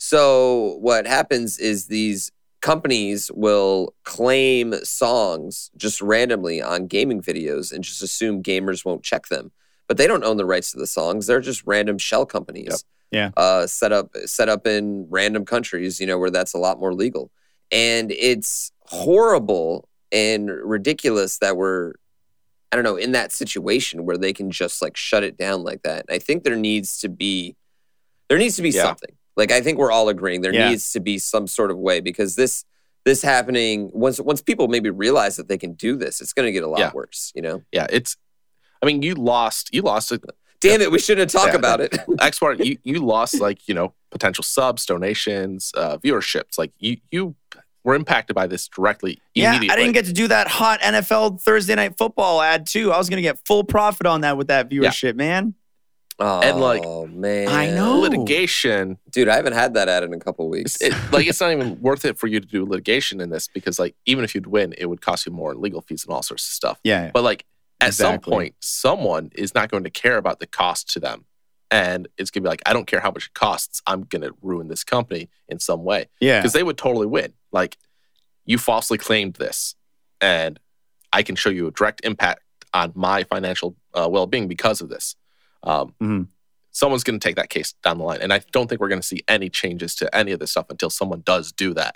Speaker 2: So what happens is these companies will claim songs just randomly on gaming videos and just assume gamers won't check them. But they don't own the rights to the songs. They're just random shell companies.
Speaker 1: Yep. Yeah.
Speaker 2: Uh, set up set up in random countries, you know, where that's a lot more legal. And it's horrible and ridiculous that we're, I don't know, in that situation where they can just like shut it down like that. I think there needs to be, there needs to be
Speaker 3: yeah.
Speaker 2: something. Like, I think we're all agreeing there
Speaker 1: yeah.
Speaker 2: needs to be some sort of way, because this this happening, once once people maybe realize that they can do this, it's going to get a lot
Speaker 3: yeah.
Speaker 2: worse, you know?
Speaker 3: Yeah, it's, I mean, you lost, you lost it.
Speaker 2: Damn it, we shouldn't talk
Speaker 3: yeah,
Speaker 2: about it.
Speaker 3: X-Part, you, you lost like, you know, potential subs, donations, uh, viewerships. Like you, you were impacted by this directly,
Speaker 1: yeah,
Speaker 3: immediately.
Speaker 1: I didn't get to do that hot N F L Thursday Night Football ad too. I was going to get full profit on that with that viewership, yeah. man.
Speaker 2: Oh,
Speaker 3: and like,
Speaker 2: man.
Speaker 1: I know.
Speaker 3: Litigation.
Speaker 2: Dude, I haven't had that ad in a couple of weeks.
Speaker 3: It, like, it's not even worth it for you to do litigation in this, because like, even if you'd win, it would cost you more in legal fees and all sorts of stuff.
Speaker 1: Yeah.
Speaker 3: But like, at
Speaker 1: exactly.
Speaker 3: some point, someone is not going to care about the cost to them And it's going to be like, I don't care how much it costs. I'm going to ruin this company in some way.
Speaker 1: Yeah.
Speaker 3: Because they would totally win. Like, you falsely claimed this, and I can show you a direct impact on my financial uh, well-being because of this. Um,
Speaker 1: mm-hmm.
Speaker 3: Someone's going to take that case down the line. And I don't think we're going to see any changes to any of this stuff until someone does do that.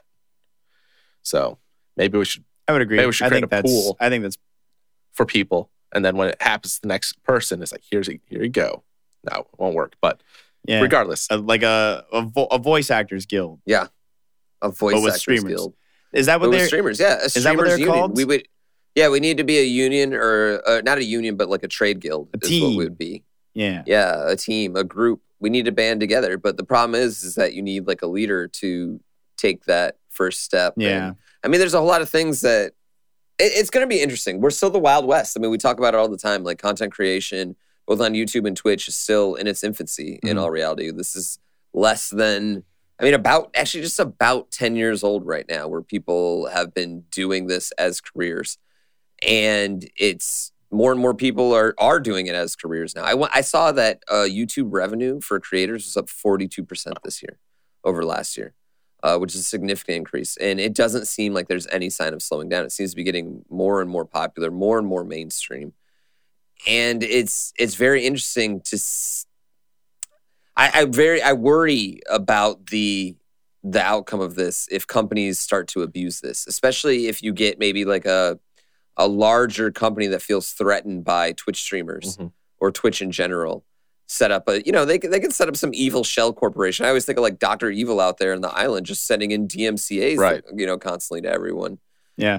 Speaker 3: So maybe we should
Speaker 1: I would agree.
Speaker 3: Maybe we should
Speaker 1: I
Speaker 3: create
Speaker 1: think
Speaker 3: a
Speaker 1: that's,
Speaker 3: pool
Speaker 1: I think that's
Speaker 3: for people. And then when it happens to the next person, it's like, here's a, here you go. No, it won't work. But
Speaker 1: yeah.
Speaker 3: regardless.
Speaker 1: A, like a, a, vo- a voice actors guild.
Speaker 2: Yeah. A voice
Speaker 1: but with
Speaker 2: actors
Speaker 1: streamers.
Speaker 2: guild.
Speaker 1: Is that what
Speaker 2: but
Speaker 1: they're...
Speaker 2: with streamers, yeah. A
Speaker 1: is that what
Speaker 2: streamers
Speaker 1: they're
Speaker 2: union.
Speaker 1: called?
Speaker 2: We would, yeah, we need to be a union or uh, not a union, but like a trade guild
Speaker 1: a
Speaker 2: is
Speaker 1: team.
Speaker 2: what we would be.
Speaker 1: Yeah.
Speaker 2: Yeah, a team, a group. We need to band together. But the problem is, is that you need like a leader to take that first step.
Speaker 1: Yeah.
Speaker 2: And, I mean, there's a whole lot of things that it, it's going to be interesting. We're still the Wild West. I mean, we talk about it all the time. Like content creation, both on YouTube and Twitch, is still in its infancy in
Speaker 1: Mhm.
Speaker 2: all reality. This is less than, I mean, about, actually just about ten years old right now where people have been doing this as careers. And it's more and more people are are doing it as careers now. I, wa- I saw that uh, YouTube revenue for creators was up forty-two percent this year over last year, uh, which is a significant increase. And it doesn't seem like there's any sign of slowing down. It seems to be getting more and more popular, more and more mainstream. And it's it's very interesting to. S- I, I very I worry about the the outcome of this if companies start to abuse this, especially if you get maybe like a a larger company that feels threatened by Twitch streamers
Speaker 3: Mm-hmm.
Speaker 2: or Twitch in general. Set up a, you know, they could, they could set up some evil shell corporation. I always think of like Doctor Evil out there in the island, just sending in D M C As,
Speaker 3: Right.
Speaker 2: you know, constantly to everyone.
Speaker 1: Yeah.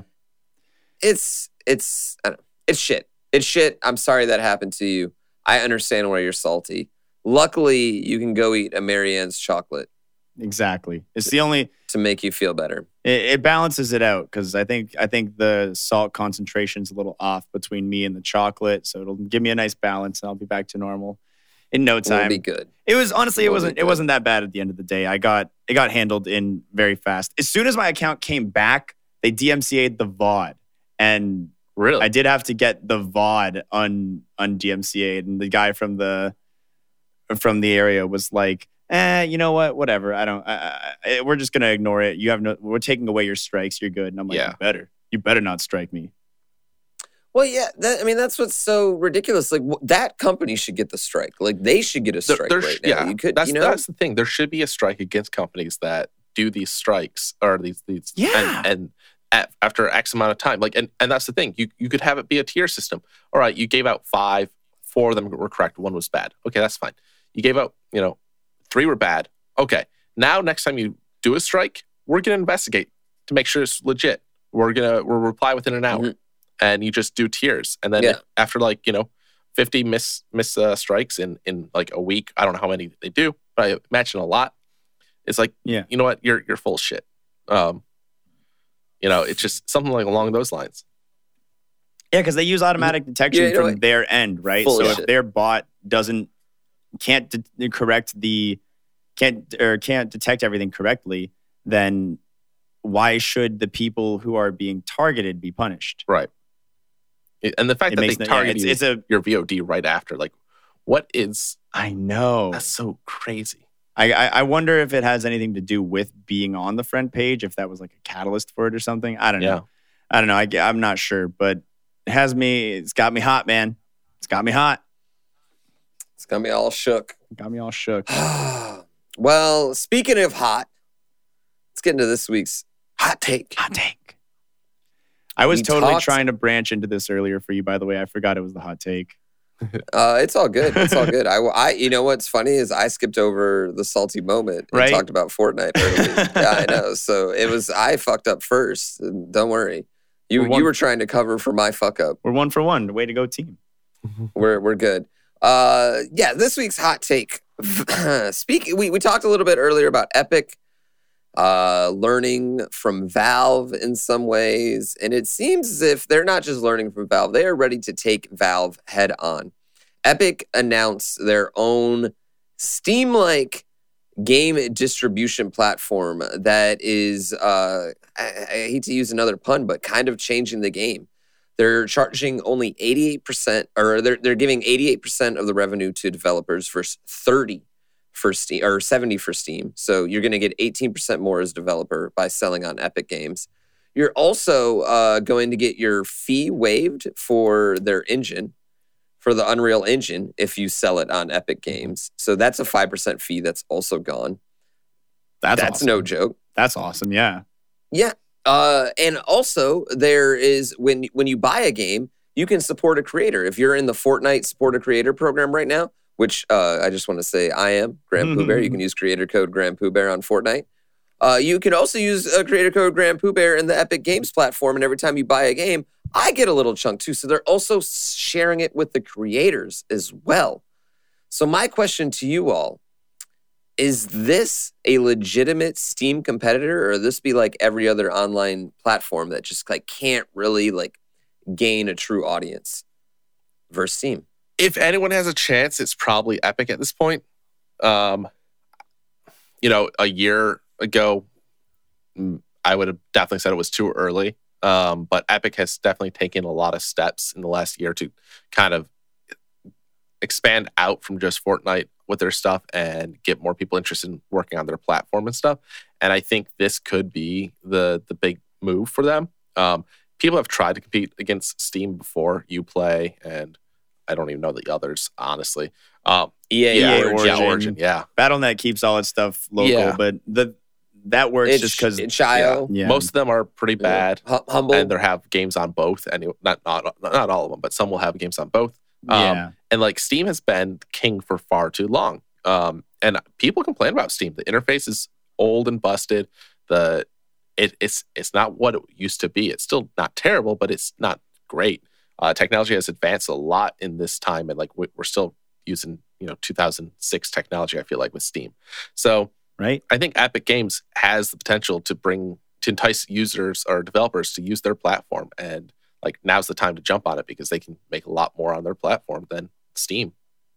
Speaker 2: It's it's I don't know, it's shit. It's shit. I'm sorry that happened to you. I understand why you're salty. Luckily, you can go eat a Marianne's chocolate
Speaker 1: Exactly. It's the only...
Speaker 2: to make you feel better.
Speaker 1: It, it balances it out because I think I think the salt concentration's a little off between me and the chocolate, so it'll give me a nice balance, and I'll be back to normal in no time.
Speaker 2: We'll be good.
Speaker 1: It was honestly, it
Speaker 2: We'll be
Speaker 1: wasn't
Speaker 2: good.
Speaker 1: it wasn't that bad at the end of the day. I got it got handled in very fast. As soon as my account came back, they D M C A'd the V O D, and
Speaker 3: Really?
Speaker 1: I did have to get the V O D un un D M C A'd, and the guy from the from the area was like, eh, you know what? Whatever. I don't. I, I, we're just gonna ignore it. You have no. We're taking away your strikes. You're good. And I'm like,
Speaker 3: Yeah.
Speaker 1: you better. You better not strike me.
Speaker 2: Well, yeah. That, I mean, that's what's so ridiculous. Like wh- that company should get the strike. Like they should get a
Speaker 3: There-
Speaker 2: strike
Speaker 3: there
Speaker 2: right
Speaker 3: sh-
Speaker 2: now.
Speaker 3: yeah,
Speaker 2: You could,
Speaker 3: that's
Speaker 2: you know,
Speaker 3: that's the thing. There should be a strike against companies that do these strikes or these these
Speaker 1: Yeah.
Speaker 3: and, and at, after X amount of time. Like and, and that's the thing. You you could have it be a tier system. All right, you gave out five, four of them were correct, one was bad. Okay, that's fine. You gave out, you know, three were bad. Okay. Now next time you do a strike, we're gonna investigate to make sure it's legit. We're gonna we'll reply within an hour.
Speaker 2: Mhm.
Speaker 3: And you just do tiers. And then
Speaker 2: Yeah.
Speaker 3: if- after like, you know, fifty miss miss uh, strikes in in like a week. I don't know how many they do, but I imagine a lot. It's like,
Speaker 1: Yeah.
Speaker 3: you know what, you're you're full of shit. Um, you know, it's just something like along those lines.
Speaker 1: Yeah, because they use automatic detection
Speaker 2: Yeah, you know
Speaker 1: from
Speaker 2: what?
Speaker 1: their end, right?
Speaker 2: Full of
Speaker 1: so if
Speaker 2: shit.
Speaker 1: their bot doesn't can't de- correct the can't or can't detect everything correctly, then why should the people who are being targeted be punished?
Speaker 3: Right. It- and the fact
Speaker 1: It
Speaker 3: that they
Speaker 1: makes no- yeah,
Speaker 3: target
Speaker 1: it's,
Speaker 3: you,
Speaker 1: it's a
Speaker 3: your V O D right after, like, what is
Speaker 1: I know.
Speaker 3: that's so crazy.
Speaker 1: I, I I wonder if it has anything to do with being on the front page, if that was like a catalyst for it or something. I don't
Speaker 3: Yeah.
Speaker 1: know. I don't know. I, I'm not sure, but it has me. It's got me hot, man. It's got me hot.
Speaker 2: it's gonna be all shook.
Speaker 1: It got me all shook.
Speaker 2: Well, speaking of hot, let's get into this week's hot take.
Speaker 1: Hot take. I was
Speaker 2: We
Speaker 1: totally
Speaker 2: talked-
Speaker 1: trying to branch into this earlier for you, by the way. I forgot it was the hot take.
Speaker 2: Uh, it's all good. It's all good. I, I, you know what's funny is I skipped over the salty moment and
Speaker 1: Right.
Speaker 2: talked about Fortnite early. Yeah, I know. So it was I fucked up first. And don't worry, you
Speaker 1: We're one-
Speaker 2: you were trying to cover for my fuck up.
Speaker 1: We're one for one. Way to go, team.
Speaker 2: We're we're good. Uh, yeah, this week's hot take. Speak. We we talked a little bit earlier about Epic, uh, learning from Valve in some ways, and it seems as if they're not just learning from Valve; they are ready to take Valve head on. Epic announced their own Steam-like game distribution platform that is, uh, I, I hate to use another pun, but kind of changing the game. They're charging only eighty-eight percent, or they're they're giving eighty-eight percent of the revenue to developers versus thirty for Steam, or seventy for Steam. So you're going to get eighteen percent more as a developer by selling on Epic Games. You're also uh, going to get your fee waived for their engine, for the Unreal Engine, if you sell it on Epic Games. So that's a five percent fee that's also gone.
Speaker 1: That's,
Speaker 2: that's
Speaker 1: awesome.
Speaker 2: no joke.
Speaker 1: That's awesome, yeah.
Speaker 2: Yeah. Uh, and also, there is, when when you buy a game, you can support a creator. If you're in the Fortnite Support a Creator program right now, which uh, I just want to say I am, Grand Pooh Bear. You can use creator code Grand Pooh Bear on Fortnite. Uh, you can also use a creator code Grand Pooh Bear in the Epic Games platform, and every time you buy a game, I get a little chunk too. So they're also sharing it with the creators as well. So my question to you all, is this a legitimate Steam competitor, or will this be like every other online platform that just like can't really like gain a true audience versus Steam?
Speaker 3: If anyone has a chance, it's probably Epic at this point. Um, you know, a year ago, I would have definitely said it was too early. Um, but Epic has definitely taken a lot of steps in the last year to kind of expand out from just Fortnite with their stuff and get more people interested in working on their platform and stuff. And I think this could be the the big move for them. Um, people have tried to compete against Steam before, Uplay, and I don't even know the others, honestly. Um,
Speaker 2: E A,
Speaker 3: yeah,
Speaker 1: Origin.
Speaker 3: yeah, Origin, yeah.
Speaker 1: Battle dot net keeps all its stuff local,
Speaker 3: Yeah.
Speaker 1: but the that works
Speaker 2: It's
Speaker 1: just because
Speaker 2: Chio.
Speaker 1: yeah.
Speaker 3: Most of them are pretty bad,
Speaker 2: Hum- Humble.
Speaker 3: and they have games on both. And not not not all of them, but some will have games on both. Um,
Speaker 1: yeah.
Speaker 3: And like Steam has been king for far too long. Um, and people complain about Steam. The interface is old and busted. The it, it's it's not what it used to be. It's still not terrible, but it's not great. Uh, technology has advanced a lot in this time, and like we- we're still using you know two thousand six technology. I feel like with Steam. So
Speaker 1: Right?
Speaker 3: I think Epic Games has the potential to bring to entice users or developers to use their platform, and like now's the time to jump on it because they can make a lot more on their platform than Steam.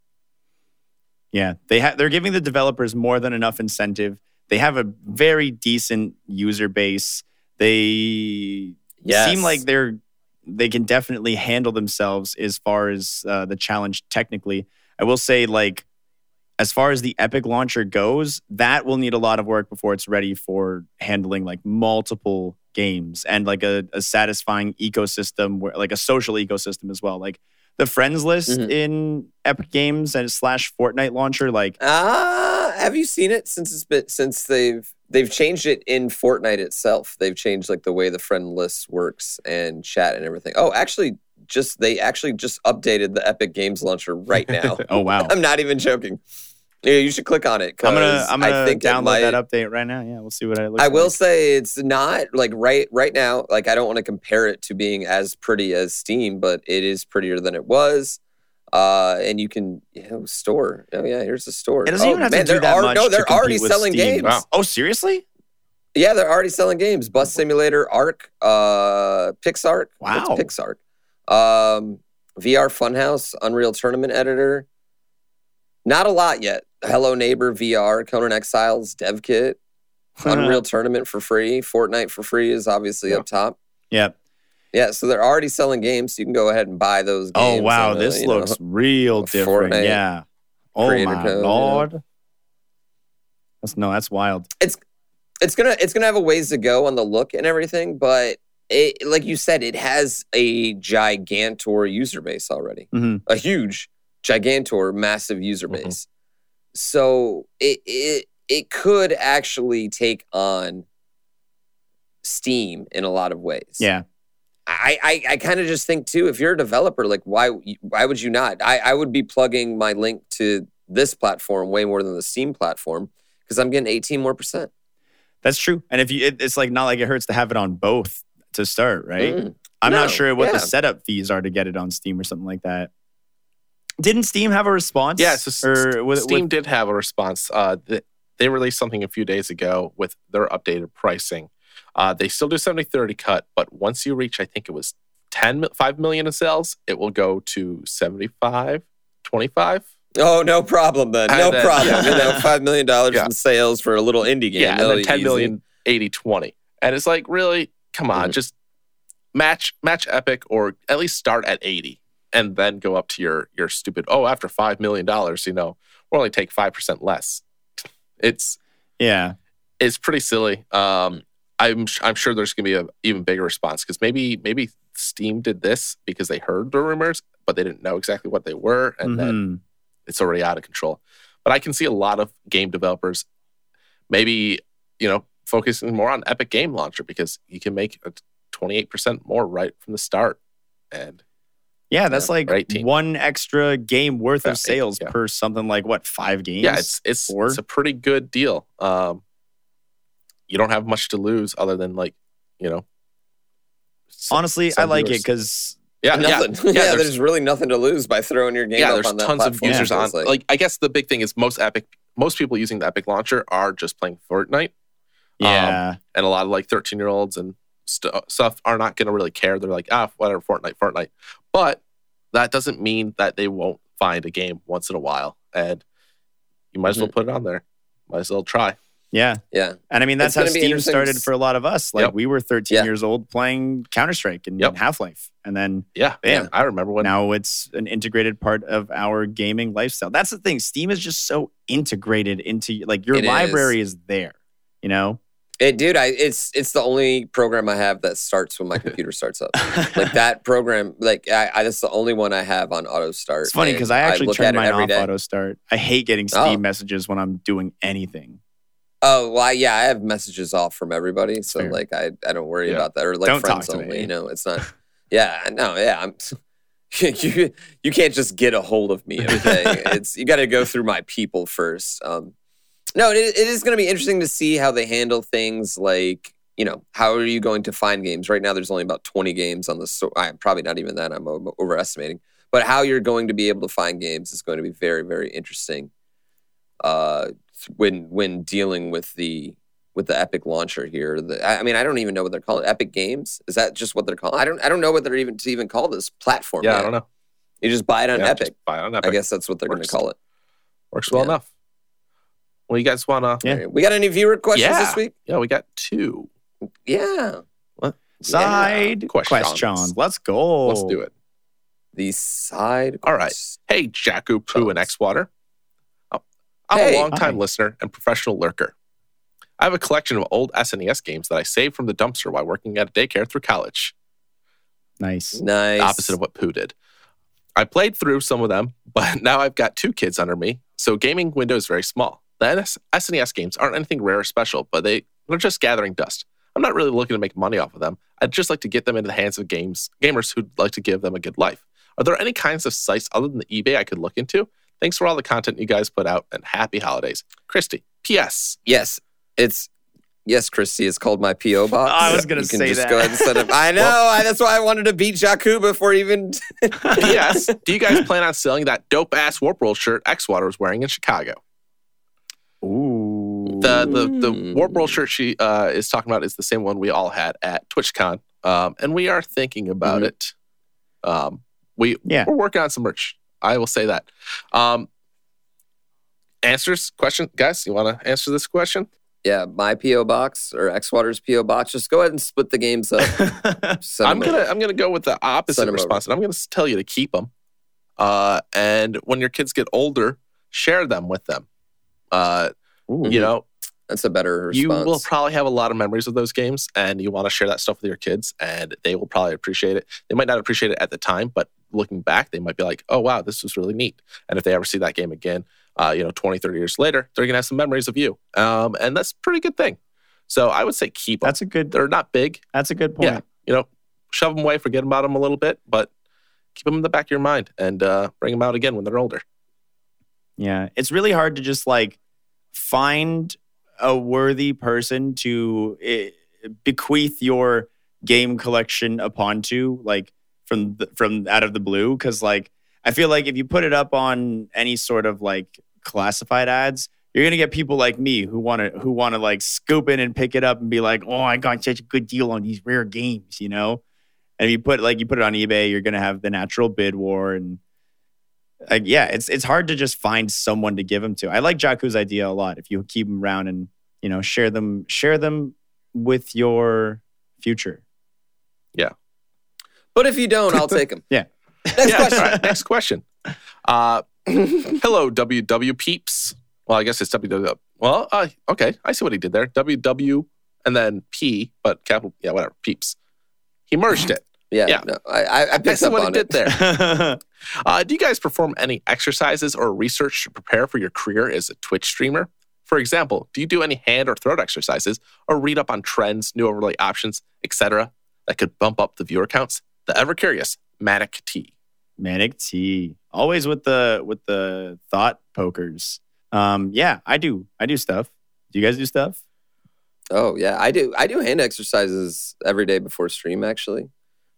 Speaker 1: Yeah. They ha- they're giving the developers more than enough incentive. They have a very decent user base. They
Speaker 2: Yes.
Speaker 1: seem like they're they can definitely handle themselves as far as uh, the challenge technically. I will say, like, as far as the Epic launcher goes, that will need a lot of work before it's ready for handling like multiple games and like a, a satisfying ecosystem, where like a social ecosystem as well. Like the friends list
Speaker 2: Mhm.
Speaker 1: in Epic Games and slash Fortnite launcher, like
Speaker 2: Ah, have you seen it since it's been since they've they've changed it in Fortnite itself? They've changed like the way the friend list works and chat and everything. Oh, actually, just they actually just updated the Epic Games launcher right now.
Speaker 1: oh wow.
Speaker 2: I'm not even joking. Yeah, you should click on it.
Speaker 1: I'm gonna
Speaker 2: 'cause
Speaker 1: I'm gonna
Speaker 2: I think it
Speaker 1: download
Speaker 2: might-
Speaker 1: that update right now. Yeah, we'll see what it looks
Speaker 2: I
Speaker 1: like.
Speaker 2: will say it's not like right right now. Like I don't want to compare it to being as pretty as Steam, but it is prettier than it was. Uh, and you can you know store. Oh yeah, here's the store.
Speaker 1: It doesn't
Speaker 2: oh,
Speaker 1: even have
Speaker 2: man,
Speaker 1: to do
Speaker 2: they're
Speaker 1: that
Speaker 2: al-
Speaker 1: much.
Speaker 2: No,
Speaker 1: to
Speaker 2: they're
Speaker 1: compete
Speaker 2: already
Speaker 1: with
Speaker 2: selling
Speaker 1: Steam.
Speaker 2: games.
Speaker 3: Wow.
Speaker 1: Oh, seriously?
Speaker 2: Yeah, they're already selling games. Bus Simulator, Arc, uh, PixArk.
Speaker 1: Wow.
Speaker 2: What's PixArk? Um, V R Funhouse, Unreal Tournament Editor. Not a lot yet. Hello Neighbor V R, Conan Exiles, Dev Kit, Unreal Tournament for free, Fortnite for free is obviously
Speaker 3: Yeah.
Speaker 2: up top.
Speaker 1: Yep.
Speaker 2: Yeah, so they're already selling games. So you can go ahead and buy those
Speaker 1: Oh
Speaker 2: games.
Speaker 1: wow,
Speaker 2: and, uh,
Speaker 1: this
Speaker 2: you know,
Speaker 1: looks real different.
Speaker 2: Fortnite
Speaker 1: Yeah. Oh
Speaker 2: creator
Speaker 1: my
Speaker 2: code, yeah.
Speaker 1: lord. That's no, that's wild.
Speaker 2: it's gonna it's gonna have a ways to go on the look and everything, but it, like you said, it has a gigantor user base already,
Speaker 1: Mhm.
Speaker 2: a huge gigantor, massive user
Speaker 3: Mhm.
Speaker 2: base. So it it it could actually take on Steam in a lot of ways.
Speaker 1: Yeah.
Speaker 2: I I, I kind of just think too, if you're a developer, like why why would you not? I, I would be plugging my link to this platform way more than the Steam platform because I'm getting eighteen more percent.
Speaker 1: That's true. And if you it, it's like not like it hurts to have it on both to start, right?
Speaker 2: Mm.
Speaker 1: I'm
Speaker 2: No,
Speaker 1: not sure what the
Speaker 2: yeah.
Speaker 1: setup fees are to get it on Steam or something like that. Didn't Steam have a response?
Speaker 3: Yeah, so S-
Speaker 1: or with,
Speaker 3: Steam
Speaker 1: with-
Speaker 3: did have a response. Uh, th- they released something a few days ago with their updated pricing. Uh, they still do seventy thirty cut, but once you reach, I think it was ten, five million in sales, it will go to seventy-five, twenty-five.
Speaker 2: Oh, no problem then. No
Speaker 3: And then-
Speaker 2: problem.
Speaker 3: yeah.
Speaker 2: You know, five million dollars
Speaker 3: Yeah.
Speaker 2: in sales for a little indie game.
Speaker 3: Yeah, and
Speaker 2: That'll
Speaker 3: then ten
Speaker 2: easy.
Speaker 3: million, eighty, twenty. And it's like, really? Come on,
Speaker 2: Mhm.
Speaker 3: just match match Epic, or at least start at eighty and then go up to your your stupid, oh, after five million dollars, you know, we'll only take five percent less. It's
Speaker 1: Yeah.
Speaker 3: it's pretty silly. Um, I'm I'm sure there's going to be an even bigger response because maybe maybe Steam did this because they heard the rumors, but they didn't know exactly what they were, and
Speaker 1: Mhm.
Speaker 3: then it's already out of control. But I can see a lot of game developers maybe, you know, focusing more on Epic Game Launcher because you can make a twenty-eight percent more right from the start. And
Speaker 1: Yeah, that's
Speaker 3: Yeah,
Speaker 1: like
Speaker 3: or eighteen.
Speaker 1: one extra game worth
Speaker 3: Yeah,
Speaker 1: of sales
Speaker 3: eighteen, yeah.
Speaker 1: per something like what, five games?
Speaker 3: yeah, it's it's
Speaker 1: Four?
Speaker 3: it's a pretty good deal. Um, you don't have much to lose other than like, you know. some-
Speaker 1: Honestly,
Speaker 3: some
Speaker 1: I like it
Speaker 3: viewers.
Speaker 1: because
Speaker 3: yeah, yeah,
Speaker 2: Nothing.
Speaker 3: yeah,
Speaker 2: Yeah,
Speaker 3: there's-
Speaker 2: there's, really nothing to lose by throwing your game
Speaker 3: yeah,
Speaker 2: up
Speaker 3: there's
Speaker 2: on that
Speaker 3: tons of
Speaker 2: platform.
Speaker 3: users
Speaker 2: It
Speaker 3: on.
Speaker 2: feels
Speaker 3: Like, I guess the big thing is most Epic, most people using the Epic launcher are just playing Fortnite,
Speaker 1: yeah,
Speaker 3: and a lot of like thirteen year olds and st- stuff are not going to really care. They're like, ah, whatever, Fortnite, Fortnite. But that doesn't mean that they won't find a game once in a while, and you might as well put it on there. Might as well try.
Speaker 1: yeah.
Speaker 2: yeah.
Speaker 1: And I mean, that's
Speaker 2: It's
Speaker 1: how
Speaker 2: gonna be
Speaker 1: Steam
Speaker 2: interesting
Speaker 1: started
Speaker 2: to s-
Speaker 1: for a lot of us. Like
Speaker 3: Yep.
Speaker 1: we were thirteen
Speaker 2: Yeah.
Speaker 1: years old playing Counter-Strike and
Speaker 3: Yep.
Speaker 1: Half-Life. And then
Speaker 3: Yeah,
Speaker 1: Bam.
Speaker 3: yeah. I remember when.
Speaker 1: now it's an integrated part of our gaming lifestyle. That's the thing. Steam is just so integrated into like your
Speaker 2: It is.
Speaker 1: library is there, you know?
Speaker 2: It, dude, I it's it's the only program I have that starts when my computer starts up. Like that program, like I, I that's the only one I have on auto start.
Speaker 1: It's funny
Speaker 2: and
Speaker 1: because I actually
Speaker 2: look
Speaker 1: turn
Speaker 2: at it
Speaker 1: mine
Speaker 2: every
Speaker 1: off
Speaker 2: day.
Speaker 1: auto start. I hate getting Steam
Speaker 2: Oh.
Speaker 1: messages when I'm doing anything.
Speaker 2: Oh well, I, yeah, I have messages off from everybody, so
Speaker 1: Fair.
Speaker 2: like I I don't worry
Speaker 3: Yeah.
Speaker 2: about that or like
Speaker 1: Don't
Speaker 2: friends
Speaker 1: talk to
Speaker 2: only.
Speaker 1: me.
Speaker 2: You know, it's not. Yeah, no, yeah, I'm. you you can't just get a hold of me. Okay, it's you got to go through my people first. Um, no, it, it is going to be interesting to see how they handle things like, you know, how are you going to find games? Right now, there's only about twenty games on the store. Probably not even that. I'm o- overestimating. But how you're going to be able to find games is going to be very, very interesting. Uh, when when dealing with the with the Epic launcher here, the, I I mean, I don't even know what they're calling it. Epic Games, is that just what they're calling? I don't I don't know what they're even to even call this platform.
Speaker 3: yeah,
Speaker 2: yet.
Speaker 3: I don't know.
Speaker 2: You just buy it on
Speaker 3: Yeah,
Speaker 2: Epic.
Speaker 3: just buy it on Epic.
Speaker 2: I guess that's what they're going to
Speaker 3: Works.
Speaker 2: call it.
Speaker 3: Works well
Speaker 2: Yeah.
Speaker 3: enough. Well, you guys want to?
Speaker 1: Yeah.
Speaker 2: All right. We got any viewer questions
Speaker 3: Yeah.
Speaker 2: this week?
Speaker 3: Yeah, we got two.
Speaker 2: Yeah.
Speaker 1: Side
Speaker 3: Questions.
Speaker 1: questions. Let's go.
Speaker 3: Let's do it.
Speaker 2: The side.
Speaker 3: All right. Hey, Jakku Poo and X-Water. Oh, I'm
Speaker 2: Hey.
Speaker 3: a longtime
Speaker 1: Hi.
Speaker 3: listener and professional lurker. I have a collection of old S N E S games that I saved from the dumpster while working at a daycare through college.
Speaker 1: Nice.
Speaker 2: Nice.
Speaker 3: The opposite of what Pooh did. I played through some of them, but now I've got two kids under me, so gaming window is very small. The S N E S games aren't anything rare or special, but they, they're just gathering dust. I'm not really looking to make money off of them. I'd just like to get them into the hands of games gamers who'd like to give them a good life. Are there any kinds of sites other than the eBay I could look into? Thanks for all the content you guys put out, and happy holidays. Christy, P S
Speaker 2: Yes. It's yes, Christy. It's called my P O box.
Speaker 1: I was gonna
Speaker 2: You can
Speaker 1: say
Speaker 2: just
Speaker 1: that.
Speaker 2: Go ahead and set up. I know. I, that's why I wanted to beat Jakku before even.
Speaker 3: P S Do you guys plan on selling that dope-ass Warp World shirt X-Water was wearing in Chicago?
Speaker 1: Ooh.
Speaker 3: The the the
Speaker 2: Mm.
Speaker 3: Warp World shirt she uh, is talking about is the same one we all had at TwitchCon, um, and we are thinking about
Speaker 2: Mhm.
Speaker 3: it. Um, we
Speaker 1: Yeah.
Speaker 3: we're working on some merch. I will say that. Um, answers question, guys. You want to answer this question?
Speaker 2: Yeah, my P O box or X-Water's P O box. Just go ahead and split the games up. Send
Speaker 3: I'm
Speaker 2: them
Speaker 3: gonna
Speaker 2: over.
Speaker 3: I'm gonna go with the opposite
Speaker 2: Send 'em
Speaker 3: response, and I'm gonna tell you to keep them. Uh, and when your kids get older, share them with them. Uh,
Speaker 1: Ooh.
Speaker 3: you know,
Speaker 2: That's a better
Speaker 3: you
Speaker 2: response.
Speaker 3: will probably have a lot of memories of those games, and you want to share that stuff with your kids, and they will probably appreciate it. They might not appreciate it at the time, but looking back, they might be like, oh, wow, this was really neat. And if they ever see that game again, uh, you know, twenty, thirty years later, they're going to have some memories of you. Um, and that's a pretty good thing. So I would say keep them.
Speaker 1: That's a good.
Speaker 3: They're not big.
Speaker 1: That's a good point.
Speaker 3: Yeah. You know, shove them away, forget about them a little bit, but keep them in the back of your mind and uh, bring them out again when they're older.
Speaker 1: Yeah. It's really hard to just like find a worthy person to eh, bequeath your game collection upon to, like from the, from out of the blue. Cause like, I feel like if you put it up on any sort of like classified ads, you're going to get people like me who want to, who want to like scoop in and pick it up and be like, oh, I got such a good deal on these rare games, you know? And if you put like, you put it on eBay, you're going to have the natural bid war. And like, yeah, it's, it's hard to just find someone to give them to. I like Jakku's idea a lot. If you keep them around and, you know, share them, share them with your future.
Speaker 3: Yeah.
Speaker 2: But if you don't, I'll take them.
Speaker 1: Yeah.
Speaker 2: Next
Speaker 3: Yeah,
Speaker 2: question.
Speaker 3: all right, next question. Uh, hello, W W peeps. Well, I guess it's W W. Well, uh, okay, I see what he did there. W W and then P, but capital. Yeah, whatever. Peeps. He merged it.
Speaker 2: Yeah,
Speaker 3: Yeah.
Speaker 2: no, I, I, I
Speaker 3: I
Speaker 2: picked
Speaker 3: see
Speaker 2: up
Speaker 3: what
Speaker 2: on
Speaker 3: he
Speaker 2: it.
Speaker 3: did there. Uh, do you guys perform any exercises or research to prepare for your career as a Twitch streamer? For example, do you do any hand or throat exercises or read up on trends, new overlay options, et cetera that could bump up the viewer counts? The ever curious Manic T.
Speaker 1: Manic T. Always with the with the thought pokers. Um, yeah, I do. I do stuff. Do you guys do stuff?
Speaker 2: Oh yeah, I do. I do hand exercises every day before stream. Actually,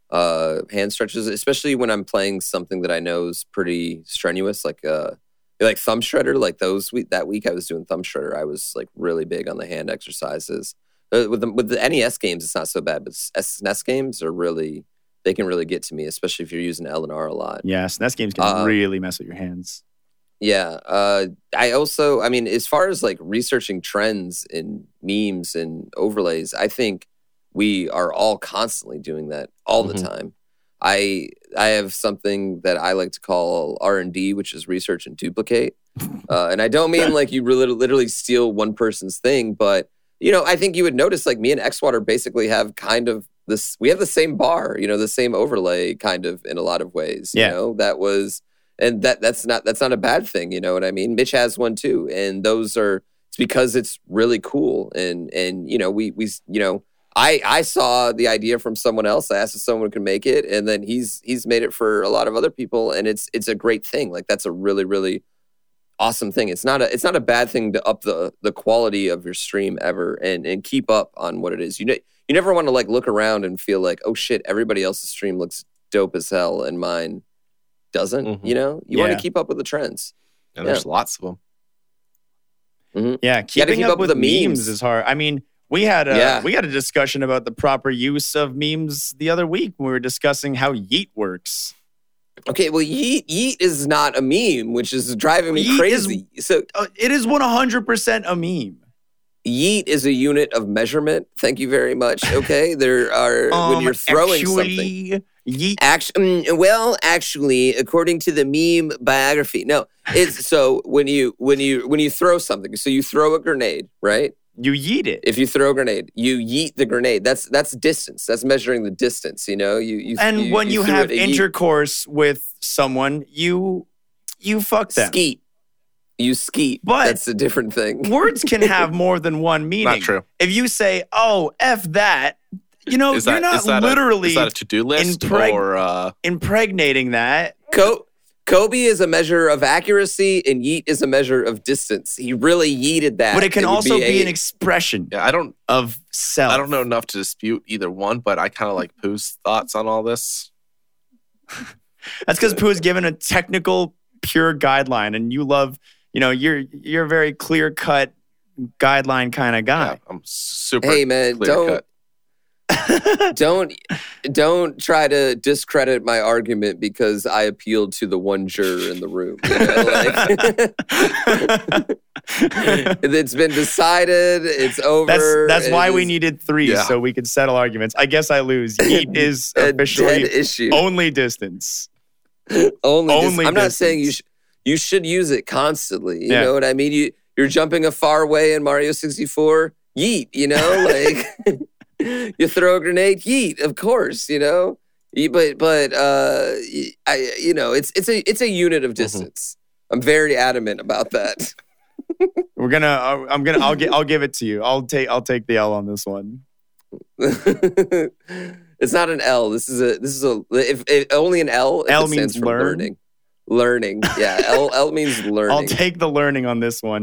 Speaker 2: uh, hand stretches, especially when I'm playing something that I know is pretty strenuous, like uh, like thumb shredder. Like those week that week, I was doing thumb shredder. I was like really big on the hand exercises. Uh, with the with the N E S games, it's not so bad, but S N E S games are really they can really get to me, especially if you're using L and R a lot.
Speaker 1: Yeah, S N E S games can
Speaker 2: Uh,
Speaker 1: really mess with your hands.
Speaker 2: Yeah. Uh, I also, I mean, as far as like researching trends in memes and overlays, I think we are all constantly doing that all the
Speaker 3: Mhm.
Speaker 2: time. I I have something that I like to call R and D, which is research and duplicate. Uh, and I don't mean like you really, literally steal one person's thing, but you know, I think you would notice like me and Xwater basically have kind of this. We have the same bar, you know, the same overlay, kind of in a lot of ways.
Speaker 1: Yeah.
Speaker 2: You know, that was. And that that's not that's not a bad thing, you know what I mean? Mitch has one too, and those are it's because it's really cool, and and you know we we you know I I saw the idea from someone else. I asked if someone could make it, and then he's he's made it for a lot of other people, and it's it's a great thing. Like that's a really really awesome thing. It's not a it's not a bad thing to up the the quality of your stream ever, and and keep up on what it is. You know you never want to like look around and feel like, oh shit, everybody else's stream looks dope as hell, and mine doesn't.
Speaker 3: Mhm.
Speaker 2: You know, you want
Speaker 1: Yeah.
Speaker 2: to keep up with the trends.
Speaker 3: And there's lots of them.
Speaker 1: Yeah, keeping
Speaker 2: keep
Speaker 1: up,
Speaker 2: up with
Speaker 1: with
Speaker 2: the
Speaker 1: memes.
Speaker 2: memes.
Speaker 1: is hard. I mean, we had a
Speaker 2: Yeah.
Speaker 1: we had a discussion about the proper use of memes the other week when we were discussing how Yeet works.
Speaker 2: Okay, well, yeet yeet is not a meme, which is driving me
Speaker 1: Yeet is-
Speaker 2: crazy. So
Speaker 1: Uh, it is one hundred percent a meme.
Speaker 2: yeet is a unit of measurement. Thank you very much. Okay, there are when
Speaker 1: Um,
Speaker 2: you're throwing something.
Speaker 1: actually, Yeet.
Speaker 2: Actually, well, actually, according to the meme biography, no, it's so when you when you when you throw something. So you throw a grenade, right?
Speaker 1: You yeet it.
Speaker 2: If you throw a grenade, you yeet the grenade. That's that's distance. That's measuring the distance. You know, you you
Speaker 1: And when you,
Speaker 2: threw
Speaker 1: have
Speaker 2: it, a yeet.
Speaker 1: intercourse with someone, you you fuck them.
Speaker 2: Skeet. You skeet.
Speaker 1: But-
Speaker 2: that's a different thing.
Speaker 1: Words can have more than one meaning.
Speaker 3: Not true.
Speaker 1: If you say, "Oh, f that," you know,
Speaker 3: Is
Speaker 1: you're
Speaker 3: that,
Speaker 1: not
Speaker 3: is that
Speaker 1: literally
Speaker 3: a, is that a to-do list
Speaker 1: impreg-
Speaker 3: or uh,
Speaker 1: impregnating that.
Speaker 2: Co- Kobe is a measure of accuracy, and yeet is a measure of distance. He really yeeted that.
Speaker 1: But it can
Speaker 2: would
Speaker 1: also be,
Speaker 2: a-
Speaker 1: an expression
Speaker 3: yeah, I don't
Speaker 1: of self.
Speaker 3: I don't know enough to dispute either one, but I kind of like Pooh's thoughts on all this.
Speaker 1: That's because Pooh's given a technical, pure guideline, and you love, you know, you're you're a very clear cut guideline kind of
Speaker 3: Yeah,
Speaker 1: guy.
Speaker 3: I'm super
Speaker 2: Hey man,
Speaker 3: clear
Speaker 2: don't
Speaker 3: cut.
Speaker 2: don't don't try to discredit my argument because I appealed to the one juror in the room. You know, like, it's been decided. It's over.
Speaker 1: That's that's
Speaker 2: it
Speaker 1: why we
Speaker 2: is
Speaker 1: needed three,
Speaker 3: Yeah.
Speaker 1: so we could settle arguments. I guess I lose. Yeet is
Speaker 2: a dead
Speaker 1: officially
Speaker 2: issue.
Speaker 1: only distance.
Speaker 2: Only, dis-
Speaker 1: only
Speaker 2: I'm not saying you
Speaker 1: distance.
Speaker 2: should you should use it constantly. You
Speaker 1: Yeah.
Speaker 2: know what I mean? You you're jumping a far way in Mario sixty-four. Yeet. You know, like you throw a grenade. Yeet. Of course. You know. You- But but uh, I you know it's it's a it's a unit of distance. I'm very adamant about that.
Speaker 1: We're gonna. Uh, I'm gonna. I'll get. I'll give it to you. I'll take. I'll take the L on this one.
Speaker 2: It's not an L. This is a this is a if, if only an L. If
Speaker 1: L
Speaker 2: it stands
Speaker 1: means
Speaker 2: for
Speaker 1: learn?
Speaker 2: learning. Learning. Yeah. L L means learning.
Speaker 1: I'll take the learning on this one.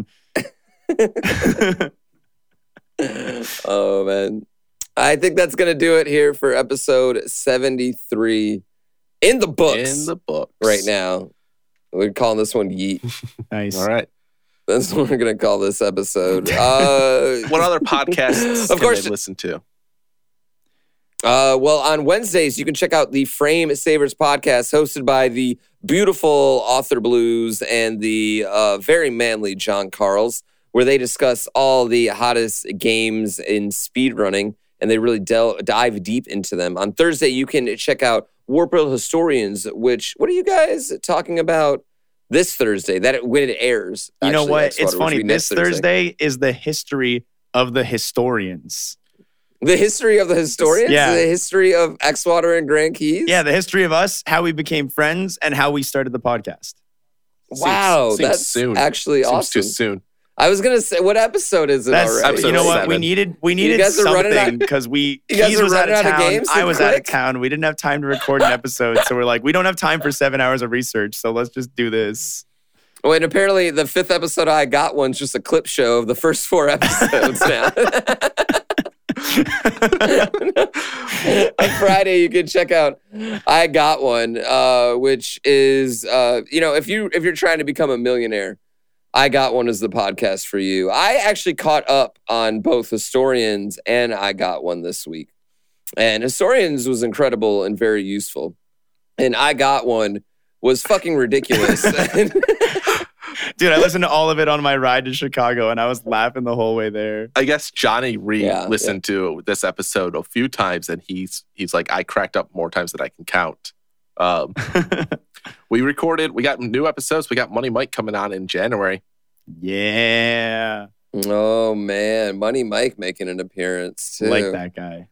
Speaker 2: Oh man. I think that's gonna do it here for episode seventy-three in the books
Speaker 3: In the books
Speaker 2: right now. We're calling this one Yeet.
Speaker 1: Nice.
Speaker 3: All right.
Speaker 2: That's what we're gonna call this episode. Uh,
Speaker 3: What other podcasts
Speaker 2: Of
Speaker 3: can
Speaker 2: course-
Speaker 3: they listen to?
Speaker 2: Uh, well, on Wednesdays, you can check out the Frame Savers podcast hosted by the beautiful Author Blues and the uh, very manly John Carls, where they discuss all the hottest games in speedrunning and they really del- dive deep into them. On Thursday, you can check out Warp World Historians, which, what are you guys talking about this Thursday? That it, when it airs.
Speaker 1: You know
Speaker 2: actually,
Speaker 1: what?
Speaker 2: X-Water,
Speaker 1: It's funny. This Thursday.
Speaker 2: Thursday
Speaker 1: is the history of the historians.
Speaker 2: The history of the historians?
Speaker 1: Yeah.
Speaker 2: The history of X-Water and Grand Keys?
Speaker 1: Yeah, the history of us, how we became friends, and how we started the podcast.
Speaker 2: Wow,
Speaker 3: seems, seems
Speaker 2: that's
Speaker 3: soon.
Speaker 2: actually
Speaker 3: seems
Speaker 2: awesome.
Speaker 3: too soon.
Speaker 2: I was gonna say, what episode is it
Speaker 1: That's,
Speaker 2: already?
Speaker 3: Episode
Speaker 1: you know what?
Speaker 3: seven.
Speaker 1: We needed we needed
Speaker 2: guys are running
Speaker 1: something
Speaker 2: out-
Speaker 1: because we
Speaker 2: You guys
Speaker 1: Keys
Speaker 2: are
Speaker 1: was out
Speaker 2: running
Speaker 1: of
Speaker 2: out of
Speaker 1: town.
Speaker 2: games
Speaker 1: I
Speaker 2: so
Speaker 1: was out of
Speaker 2: quick?
Speaker 1: town. We didn't have time to record an episode, so we're like, we don't have time for seven hours of research. So let's just do this.
Speaker 2: Oh, and apparently the fifth episode I Got One's just a clip show of the first four episodes now. On Friday, you can check out I Got One, uh, which is, uh, you know, if you if you're trying to become a millionaire, I Got One is the podcast for you. I actually caught up on both Historians and I Got One this week, and Historians was incredible and very useful, and I Got One was fucking ridiculous.
Speaker 1: Dude, I listened to all of it on my ride to Chicago, and I was laughing the whole way there.
Speaker 3: I guess Johnny Reed
Speaker 2: Yeah,
Speaker 3: listened to this episode a few times, and he's he's like, I cracked up more times than I can count. Um, we recorded, we got new episodes. We got Money Mike coming on in January.
Speaker 1: Yeah,
Speaker 2: Oh man, Money Mike making an appearance too.
Speaker 1: like that guy.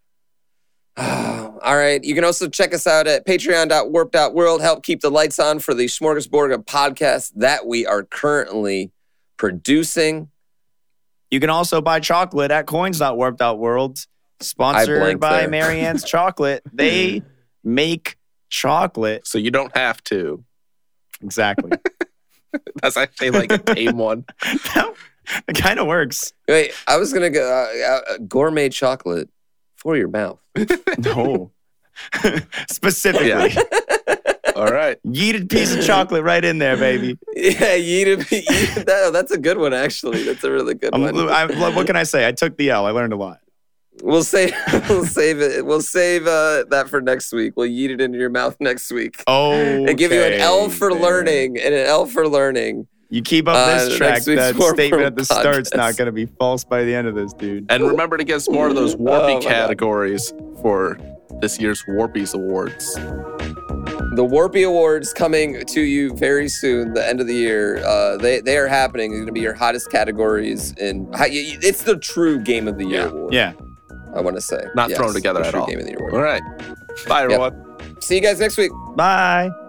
Speaker 2: All right. You can also check us out at patreon dot warp dot world. Help keep the lights on for the Smorgasbord of podcasts that we are currently producing.
Speaker 1: You can also buy chocolate at coins dot warp dot world, sponsored
Speaker 2: blanked
Speaker 1: by
Speaker 2: there.
Speaker 1: Marianne's Chocolate. They make chocolate.
Speaker 3: So you don't have to.
Speaker 1: Exactly.
Speaker 3: That's actually like a tame one.
Speaker 1: It kind of works.
Speaker 2: Wait, I was going to go uh, uh, gourmet chocolate for your mouth.
Speaker 1: No. Specifically.
Speaker 3: Yeah. All right.
Speaker 1: Yeeted piece of chocolate right in there, baby.
Speaker 2: Yeah, you to be, that, that's a good one, actually. That's a really good
Speaker 1: I'm,
Speaker 2: one.
Speaker 1: I, what can I say? I took the L. I learned a lot.
Speaker 2: We'll save, we'll save it. We'll save uh, that for next week. We'll yeet it into your mouth next week.
Speaker 1: Oh,
Speaker 2: And give you an L for
Speaker 1: there.
Speaker 2: learning and an L for learning.
Speaker 1: You keep up
Speaker 2: Uh,
Speaker 1: this track,
Speaker 2: next week's
Speaker 1: that
Speaker 2: Warp
Speaker 1: statement
Speaker 2: World
Speaker 1: at the start's
Speaker 2: podcast.
Speaker 1: not going to be false by the end of this, dude.
Speaker 3: And remember to get us more of those
Speaker 2: Oh,
Speaker 3: Warpy
Speaker 2: my God.
Speaker 3: categories for this year's Warpies Awards.
Speaker 2: The Warpy Awards coming to you very soon, the end of the year. Uh, they they are happening. They're going to be your hottest categories. In it's the true Game of the Year
Speaker 3: Yeah.
Speaker 2: award.
Speaker 1: Yeah.
Speaker 2: I want to say
Speaker 3: Not
Speaker 2: Yes,
Speaker 3: thrown together
Speaker 2: the
Speaker 3: at
Speaker 2: true
Speaker 3: all.
Speaker 2: Game of the Year award.
Speaker 3: All right. Bye, everyone.
Speaker 2: See you guys next week.
Speaker 1: Bye.